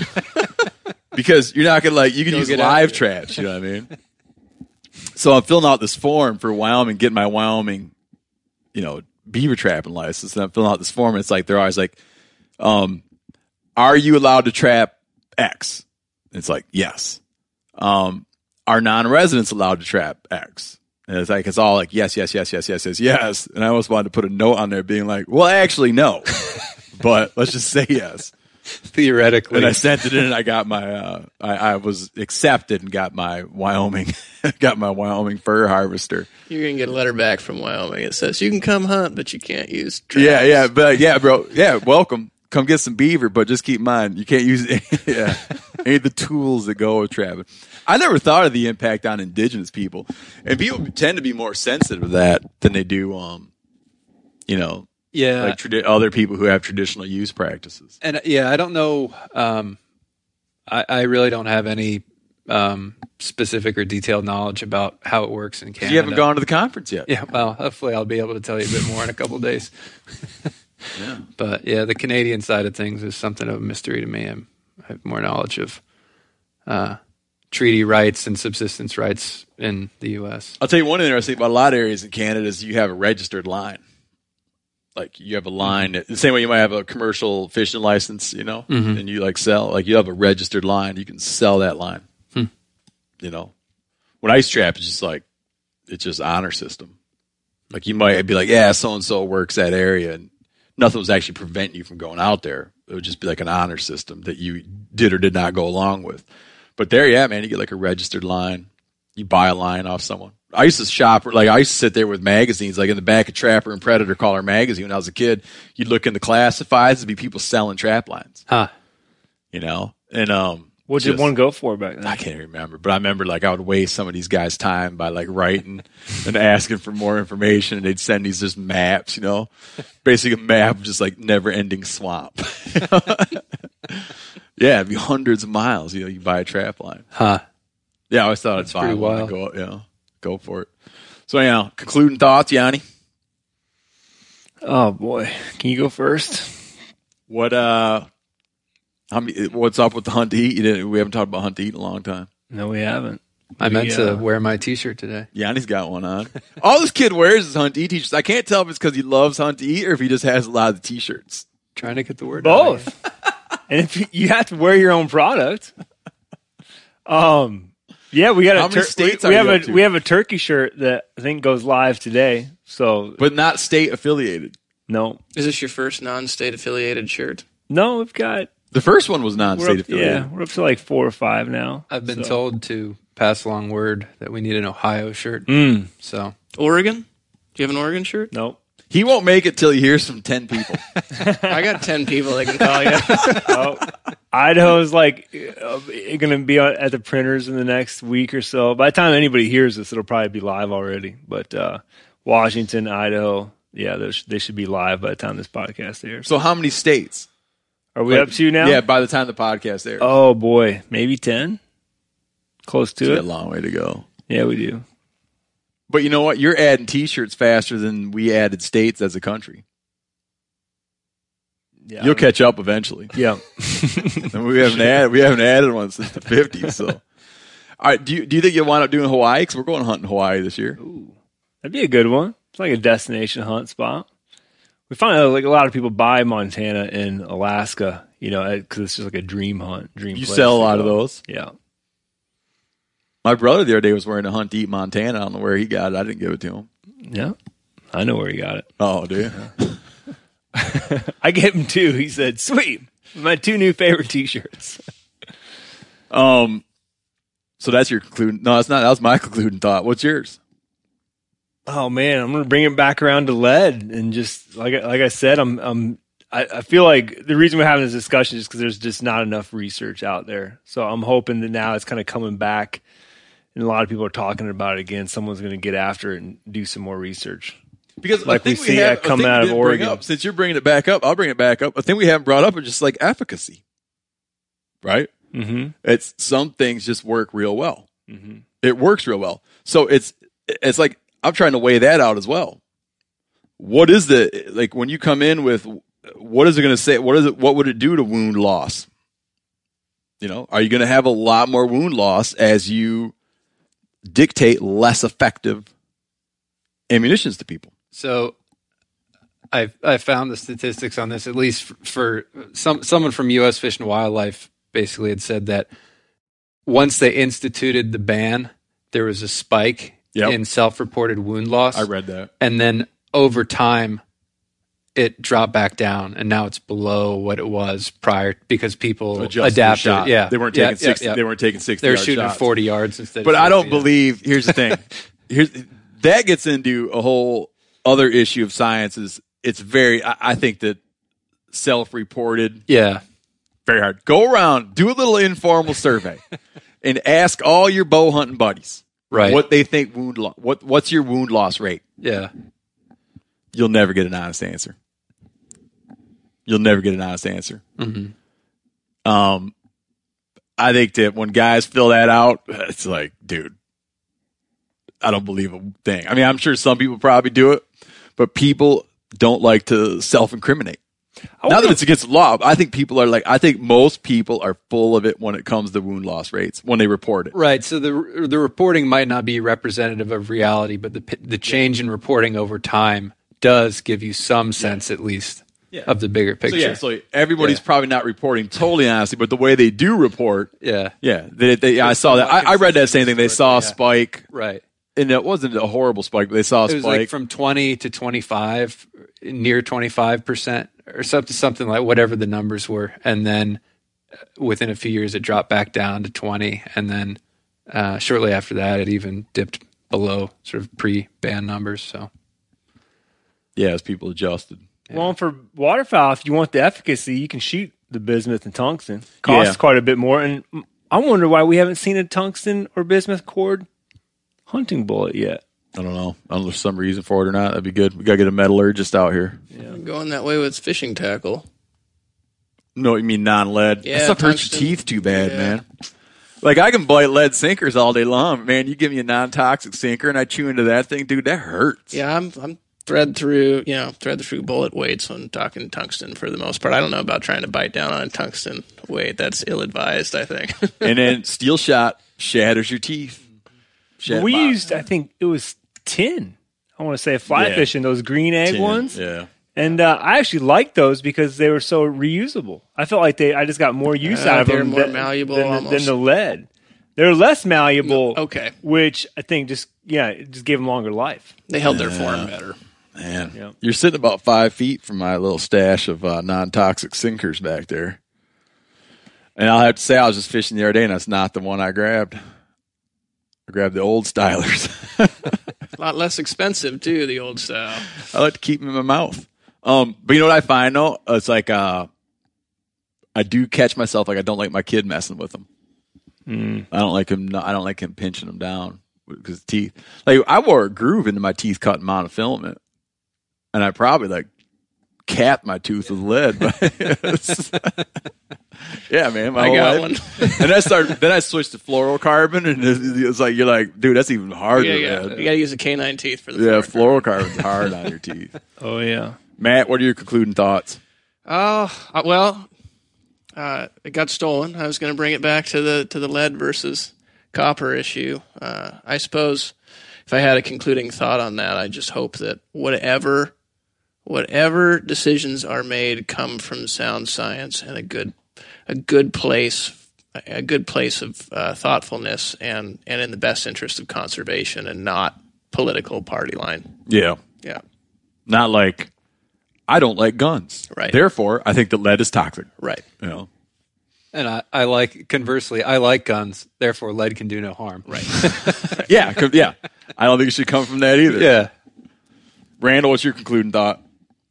because you're not gonna like you can Go use get live out. traps. You know what I mean? So I'm filling out this form for Wyoming, getting my Wyoming, you know, beaver trapping license, and I'm filling out this form. And it's like they're always like, um, "Are you allowed to trap X?" And it's like, yes. Um, are non-residents allowed to trap X? And it's like, it's all like, yes, yes, yes, yes, yes, yes, yes. And I almost wanted to put a note on there being like, well, actually, no. But let's just say yes. Theoretically. And I sent it in and I got my, uh, I, I was accepted and got my Wyoming, got my Wyoming fur harvester. You're gonna get a letter back from Wyoming. It says you can come hunt, but you can't use traps. Yeah, yeah, but yeah, bro. Yeah, welcome. Come get some beaver, but just keep in mind, you can't use any, yeah, any of the tools that go with trapping. I never thought of the impact on indigenous people. And people tend to be more sensitive to that than they do, um, you know, yeah. like tradi- other people who have traditional use practices. And uh, yeah, I don't know. Um, I, I really don't have any um, specific or detailed knowledge about how it works in Canada. You haven't gone to the conference yet. Yeah, well, hopefully I'll be able to tell you a bit more in a couple of days. Yeah. But yeah, the Canadian side of things is something of a mystery to me. I'm, I have more knowledge of uh, treaty rights and subsistence rights in the U S. I'll tell you one thing interesting about a lot of areas in Canada is you have a registered line. Like you have a line, that, the same way you might have a commercial fishing license, you know, Mm-hmm. and you like sell, like you have a registered line. You can sell that line. Hmm. You know, when ice trap is just like it's just honor system. Like you might be like, yeah, so and so works that area, and nothing was actually preventing you from going out there. It would just be like an honor system that you did or did not go along with. But there, yeah, man, you get like a registered line. You buy a line off someone. I used to shop, like I used to sit there with magazines, like in the back of Trapper and Predator Caller magazine when I was a kid. You'd look in the classifieds, there'd be people selling trap lines. Huh. You know? And, um, what did one go for back then? I can't even remember, but I remember like I would waste some of these guys' time by like writing and asking for more information, and they'd send these just maps, you know, basically a map of just like never ending swamp. Yeah, it'd be hundreds of miles. You know, you buy a trap line. Huh. Yeah, I always thought it's fine. pretty wild. Go, you know, go for it. So, anyhow, concluding thoughts, Yanni. Oh boy, can you go first? What uh, how many? What's up with the hunt to eat? You didn't, we haven't talked about hunt to eat in a long time. No, we haven't. I meant We, to uh, wear my T-shirt today. Yanni's got one on. All this kid wears is hunt to eat t-shirts. I can't tell if it's because he loves hunt to eat or if he just has a lot of the t-shirts. Trying to get the word out. Both. And if you, you have to wear your own product. Um, yeah, we got a How many tur- states we, we are have you a up to? we have a turkey shirt that I think goes live today. So But not state affiliated. no, Is this your first non-state affiliated shirt? no, we've got The first one was we're non-state up, affiliated. yeah, we're up to like four or five now. I've been So- told to pass along word that we need an Ohio shirt. Mm, So Oregon? Do you have an Oregon shirt? nope. He won't make it till he hears from ten people. I got ten people that can call you. Oh, Idaho's like uh, going to be at the printers in the next week or so. By the time anybody hears this, it'll probably be live already. But uh, Washington, Idaho, yeah, they should, they should be live by the time this podcast airs. So how many states? Are we up to now? Yeah, by the time the podcast airs. Oh boy, maybe ten. Close to It's it. a long way to go. Yeah, we do. But you know what? You're adding T-shirts faster than we added states as a country. Yeah, You'll catch up eventually. Yeah. And we haven't added we haven't added one since the fifties. So, all right. Do you do you think you'll wind up doing Hawaii? Because we're going hunting Hawaii this year. That'd be a good one. It's like a destination hunt spot. We find out like a lot of people buy Montana and Alaska, you know, because it's just like a dream hunt. Dream. You place sell a to lot of go. those. Yeah. My brother the other day was wearing a hunt to eat Montana. I don't know where he got it. I didn't give it to him. Yeah. I know where he got it. Oh, do you? I gave him two. He said, "Sweet, my two new favorite T-shirts." Um. So that's your concluding. No, that's not. That was my concluding thought. What's yours? Oh man, I'm gonna bring it back around to lead, and just like I- like I said, I'm I'm I, I feel like the reason we're having this discussion is because there's just not enough research out there. So I'm hoping that now it's kind of coming back, and a lot of people are talking about it again. Someone's going to get after it and do some more research. Because Like I think we see have, that come I think out we of didn't bring Oregon. up- since you're bringing it back up, I'll bring it back up. I think we haven't brought up is just like efficacy, right? Mm-hmm. It's some things just work real well. Mm-hmm. It works real well. So it's it's like I'm trying to weigh that out as well. What is the like when you come in with what is it going to say? What is it? What would it do to wound loss? You know, are you going to have a lot more wound loss as you dictate less effective ammunitions to people? So I I found the statistics on this, at least for, for some someone from U S Fish and Wildlife basically had said that once they instituted the ban, there was a spike Yep. in self-reported wound loss. I read that. And then over time it dropped back down, and now it's below what it was prior because people Adjusted the adapted. shot. Yeah, They weren't Yeah, taking yeah, sixty. yeah. They weren't taking sixty. They're yard shooting shots. forty yards instead. But of I don't sixty, yeah. believe. Here's the thing. Here's that gets into a whole other issue of science. Is it's very. I, I think that self-reported Yeah, very hard. Go around, do a little informal survey, and ask all your bow hunting buddies right. what they think wound lo- what what's your wound loss rate. Yeah, You'll never get an honest answer. You'll never get an honest answer. mm-hmm. Um, I think that when guys fill that out, it's like, dude, I don't believe a thing. I mean, I'm sure some people probably do it, but people don't like to self-incriminate. Not that it's against the law. I think people are like, I think most people are full of it when it comes to wound loss rates when they report it. right. So the the reporting might not be representative of reality, but the p- the change in reporting over time does give you some sense, at least, Yeah. of the bigger So picture. yeah, so everybody's Yeah. probably not reporting totally honestly, but the way they do report, yeah, yeah, they, they, I saw that. I, I read that same thing. They saw a spike. right. and it wasn't a horrible spike, but they saw a It was spike like from twenty to twenty-five, near twenty-five percent or something, something like whatever the numbers were. And then within a few years, it dropped back down to twenty. And then uh, shortly after that, it even dipped below sort of pre-ban numbers. So, yeah, as people adjusted. Well, and for waterfowl, if you want the efficacy, you can shoot the bismuth and tungsten. Costs Yeah. quite a bit more. And I wonder why we haven't seen a tungsten or bismuth cord hunting bullet yet. I don't know. I don't know if there's some reason for it or not. That'd be good. We got to get a metallurgist out here. Going that way with fishing tackle. No, you mean non-lead? Yeah, that stuff hurts tungsten. your teeth too bad, Yeah. man. Like, I can bite lead sinkers all day long. Man, you give me a non-toxic sinker and I chew into that thing, dude, that hurts. Yeah, I'm I'm thread through, you know, thread through bullet weights when talking tungsten for the most part. I don't know about trying to bite down on a tungsten weight. That's ill-advised, I think. And then steel shot shatters your teeth. Shat- we used, I think it was tin. I want to say fly Yeah. fishing, those green egg tin, ones. Yeah. And uh, I actually liked those because they were so reusable. I felt like they, I just got more use Uh, out of they're them more than, malleable than, the- almost. than the lead. They're less malleable, No, okay. which I think just, yeah, it just gave them longer life. They held their form better. Man, Yeah. you're sitting about five feet from my little stash of uh, non-toxic sinkers back there. And I'll have to say, I was just fishing the other day, and that's not the one I grabbed. I grabbed the old stylers. A lot less expensive, too, the old style. I like to keep them in my mouth. Um, but you know what I find, though? It's like uh, I do catch myself, like I don't like my kid messing with them. Mm. I don't like him. I don't like him pinching them down with his teeth. Like I wore a groove into my teeth cutting monofilament, and I probably like capped my tooth with lead. But yeah, man, my I whole got life. one. And I started. Then I switched to fluorocarbon, and it, it's like you're like, dude, that's even harder. Yeah, yeah. man. You got to use the canine teeth for the Yeah, fluorocarbon. fluorocarbon's hard on your teeth. Oh, yeah. Matt, what are your concluding thoughts? Oh, uh, well, uh, it got stolen. I was going to bring it back to the to the lead versus copper issue. Uh, I suppose if I had a concluding thought on that, I just hope that whatever whatever decisions are made come from sound science and a good a good place a good place of uh, thoughtfulness and and in the best interest of conservation and not political party line. Yeah, Yeah, not like I don't like guns. Right. Therefore, I think that lead is toxic. right. You know. and I, I like, conversely, I like guns. Therefore, lead can do no harm. Right. Yeah, co- yeah. I don't think it should come from that either. Yeah. Randall, what's your concluding thought?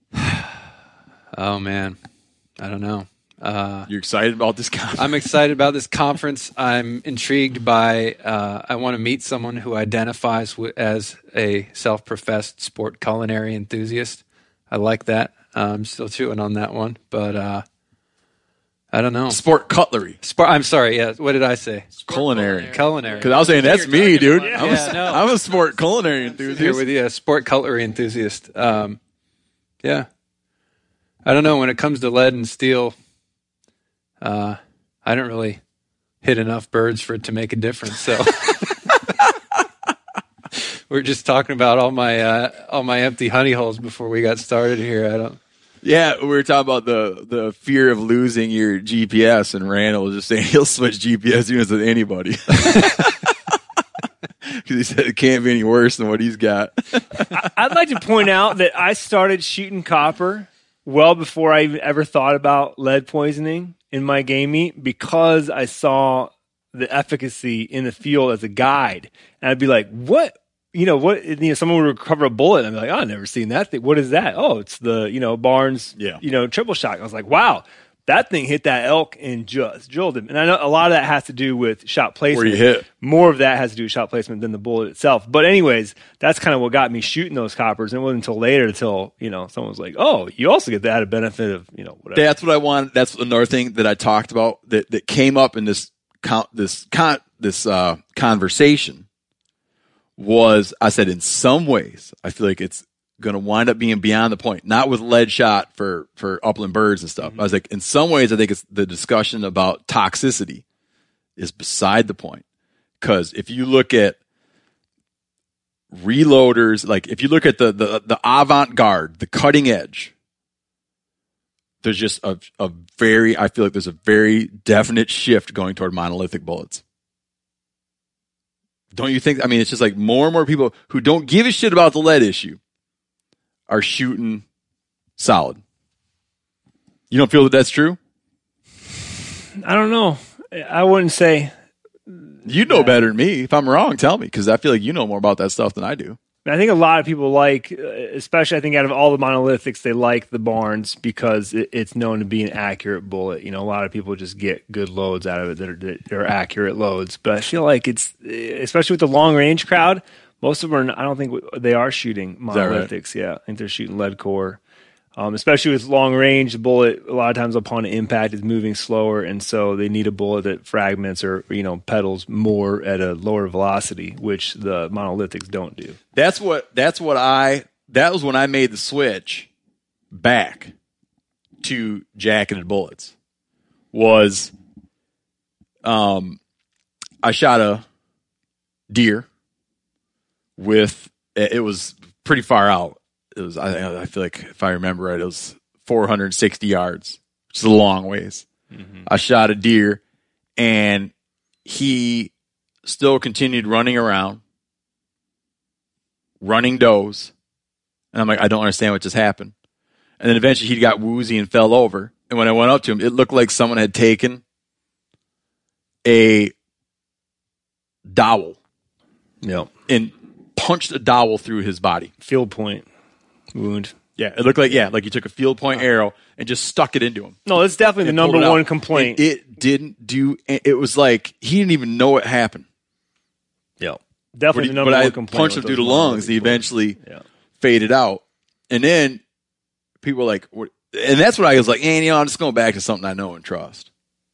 Oh, man. I don't know. Uh, You're excited about this conference? I'm excited about this conference. I'm intrigued by, uh, I want to meet someone who identifies w- as a self-professed sport culinary enthusiast. I like that. Uh, I'm still chewing on that one, but uh, I don't know. Sport cutlery, Sport, I'm sorry. Yeah. What did I say? culinary. Culinary. Because I was saying that's me, dude. about. I'm, Yeah, a, no. I'm a sport culinary Here enthusiast. with you, a sport cutlery enthusiast. Um, yeah. I don't know. When it comes to lead and steel, uh, I don't really hit enough birds for it to make a difference. So we're just talking about all my uh, all my empty honey holes before we got started here. I don't. Yeah, we were talking about the the fear of losing your G P S, and Randall was just saying he'll switch G P S units with anybody. Because he said it can't be any worse than what he's got. I'd like to point out that I started shooting copper well before I even ever thought about lead poisoning in my game meat because I saw the efficacy in the field as a guide. And I'd be like, what? You know, what? You know, someone would recover a bullet. And I'd be like, oh, I've never seen that thing. What is that? Oh, it's the, you know, Barnes, Yeah. you know, triple shot. I was like, wow, that thing hit that elk and just drilled him. And I know a lot of that has to do with shot placement. Where you hit. More of that has to do with shot placement than the bullet itself. But anyways, that's kind of what got me shooting those coppers. And it wasn't until later until, you know, someone was like, oh, you also get the added benefit of, you know, whatever. That's what I want. That's another thing that I talked about that, that came up in this con, this con, this uh, conversation was I said in some ways I feel like it's going to wind up being beyond the point. Not with lead shot for for upland birds and stuff. Mm-hmm. I was like, in some ways, I think it's the discussion about toxicity is beside the point. Because if you look at reloaders, like if you look at the the, the avant-garde, the cutting edge, there's just a, a very, I feel like there's a very definite shift going toward monolithic bullets. don't you think? I mean, it's just like more and more people who don't give a shit about the lead issue are shooting solid. You don't feel that that's true? I don't know. I wouldn't say. You know better than me. If I'm wrong, tell me, because I feel like you know more about that stuff than I do. I think a lot of people like, especially I think out of all the monolithics, they like the Barnes because it, it's known to be an accurate bullet. You know, a lot of people just get good loads out of it that are, that are accurate loads. But I feel like it's, especially with the long range crowd, most of them are, I don't think they are shooting monolithics. Right? Yeah, I think they're shooting lead core. Um, especially with long range, the bullet a lot of times upon impact is moving slower, and so they need a bullet that fragments or you know pedals more at a lower velocity, which the monolithics don't do. That's what that's what I that was when I made the switch back to jacketed bullets. Was um I shot a deer with it was pretty far out. It was, I, I feel like if I remember right, it was four hundred sixty yards, which is a long ways. Mm-hmm. I shot a deer, and he still continued running around, running does. And I'm like, I don't understand what just happened. And then eventually he got woozy and fell over. And when I went up to him, it looked like someone had taken a dowel yep. and punched a dowel through his body. Field point. Wound. Yeah, it looked like yeah, like you took a field point arrow and just stuck it into him. No, it's definitely the number one complaint. And it didn't do. It was like he didn't even know it happened. Yeah, definitely he, the number but one I complaint. Punched him through the lungs. And he eventually yeah. faded out, and then people were like, and that's what I was like. And you know, I'm just going back to something I know and trust.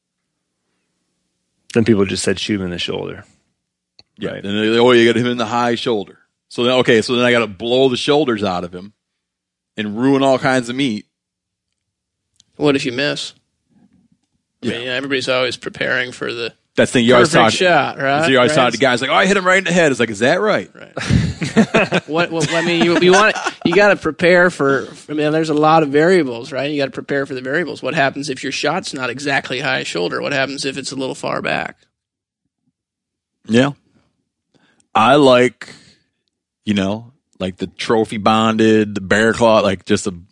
Then people just said shoot him in the shoulder. Yeah, right. And they, oh, you got him in the high shoulder. So then, okay, so then I got to blow the shoulders out of him and ruin all kinds of meat. What if you miss? I Yeah. mean, everybody's always preparing for the That's the thing you always perfect talk. shot, right? So you always right? talk to guys like, "Oh, I hit him right in the head." It's like, is that right? Right. what, what? I mean, you, you want you got to prepare for. I mean, there's a lot of variables, right? You got to prepare for the variables. What happens if your shot's not exactly high shoulder? What happens if it's a little far back? Yeah, I like, you know, like the trophy bonded, the bear claw, like just a.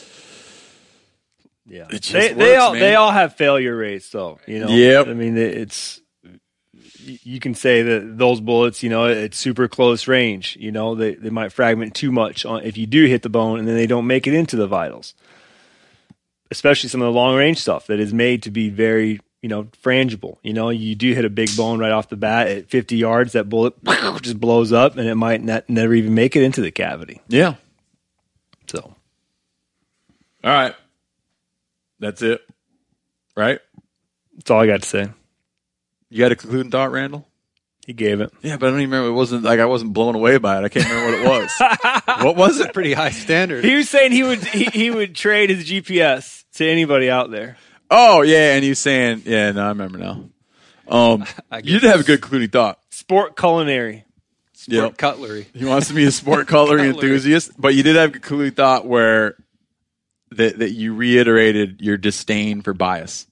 Yeah, it just they works, they all man. they all have failure rates, though. You know, Yep. I mean, it's you can say that those bullets, you know, it's super close range. You know, they they might fragment too much on if you do hit the bone, and then they don't make it into the vitals. Especially some of the long range stuff that is made to be very, you know, frangible. You know, you do hit a big bone right off the bat at fifty yards, that bullet just blows up, and it might not, never even make it into the cavity. Yeah. So, All right. That's it. Right? that's all I got to say. You got a concluding thought, Randall? He gave it. Yeah, but I don't even remember. It wasn't like I wasn't blown away by it. I can't remember what it was. What was it? Pretty high standard. He was saying he would he, he would trade his G P S to anybody out there. Oh, yeah, and he's saying, yeah, no, I remember now. Um, you did have a good concluding thought. Sport culinary. Sport Yep. cutlery. He wants to be a sport cutlery enthusiast, but you did have a concluding thought where that that you reiterated your disdain for bias.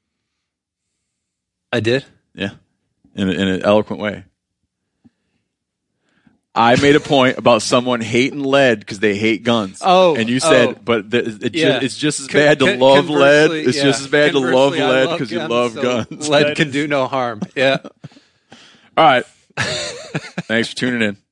I did. Yeah, in a, in an eloquent way. I made a point about someone hating lead because they hate guns. Oh, and you said, oh. but the, it Yeah. just, it's just as Con- bad to con- love lead. conversely, It's yeah. just as bad to love Conversely, I lead love because you guns, love so guns. Lead can do no harm. Yeah. All right. Thanks for tuning in.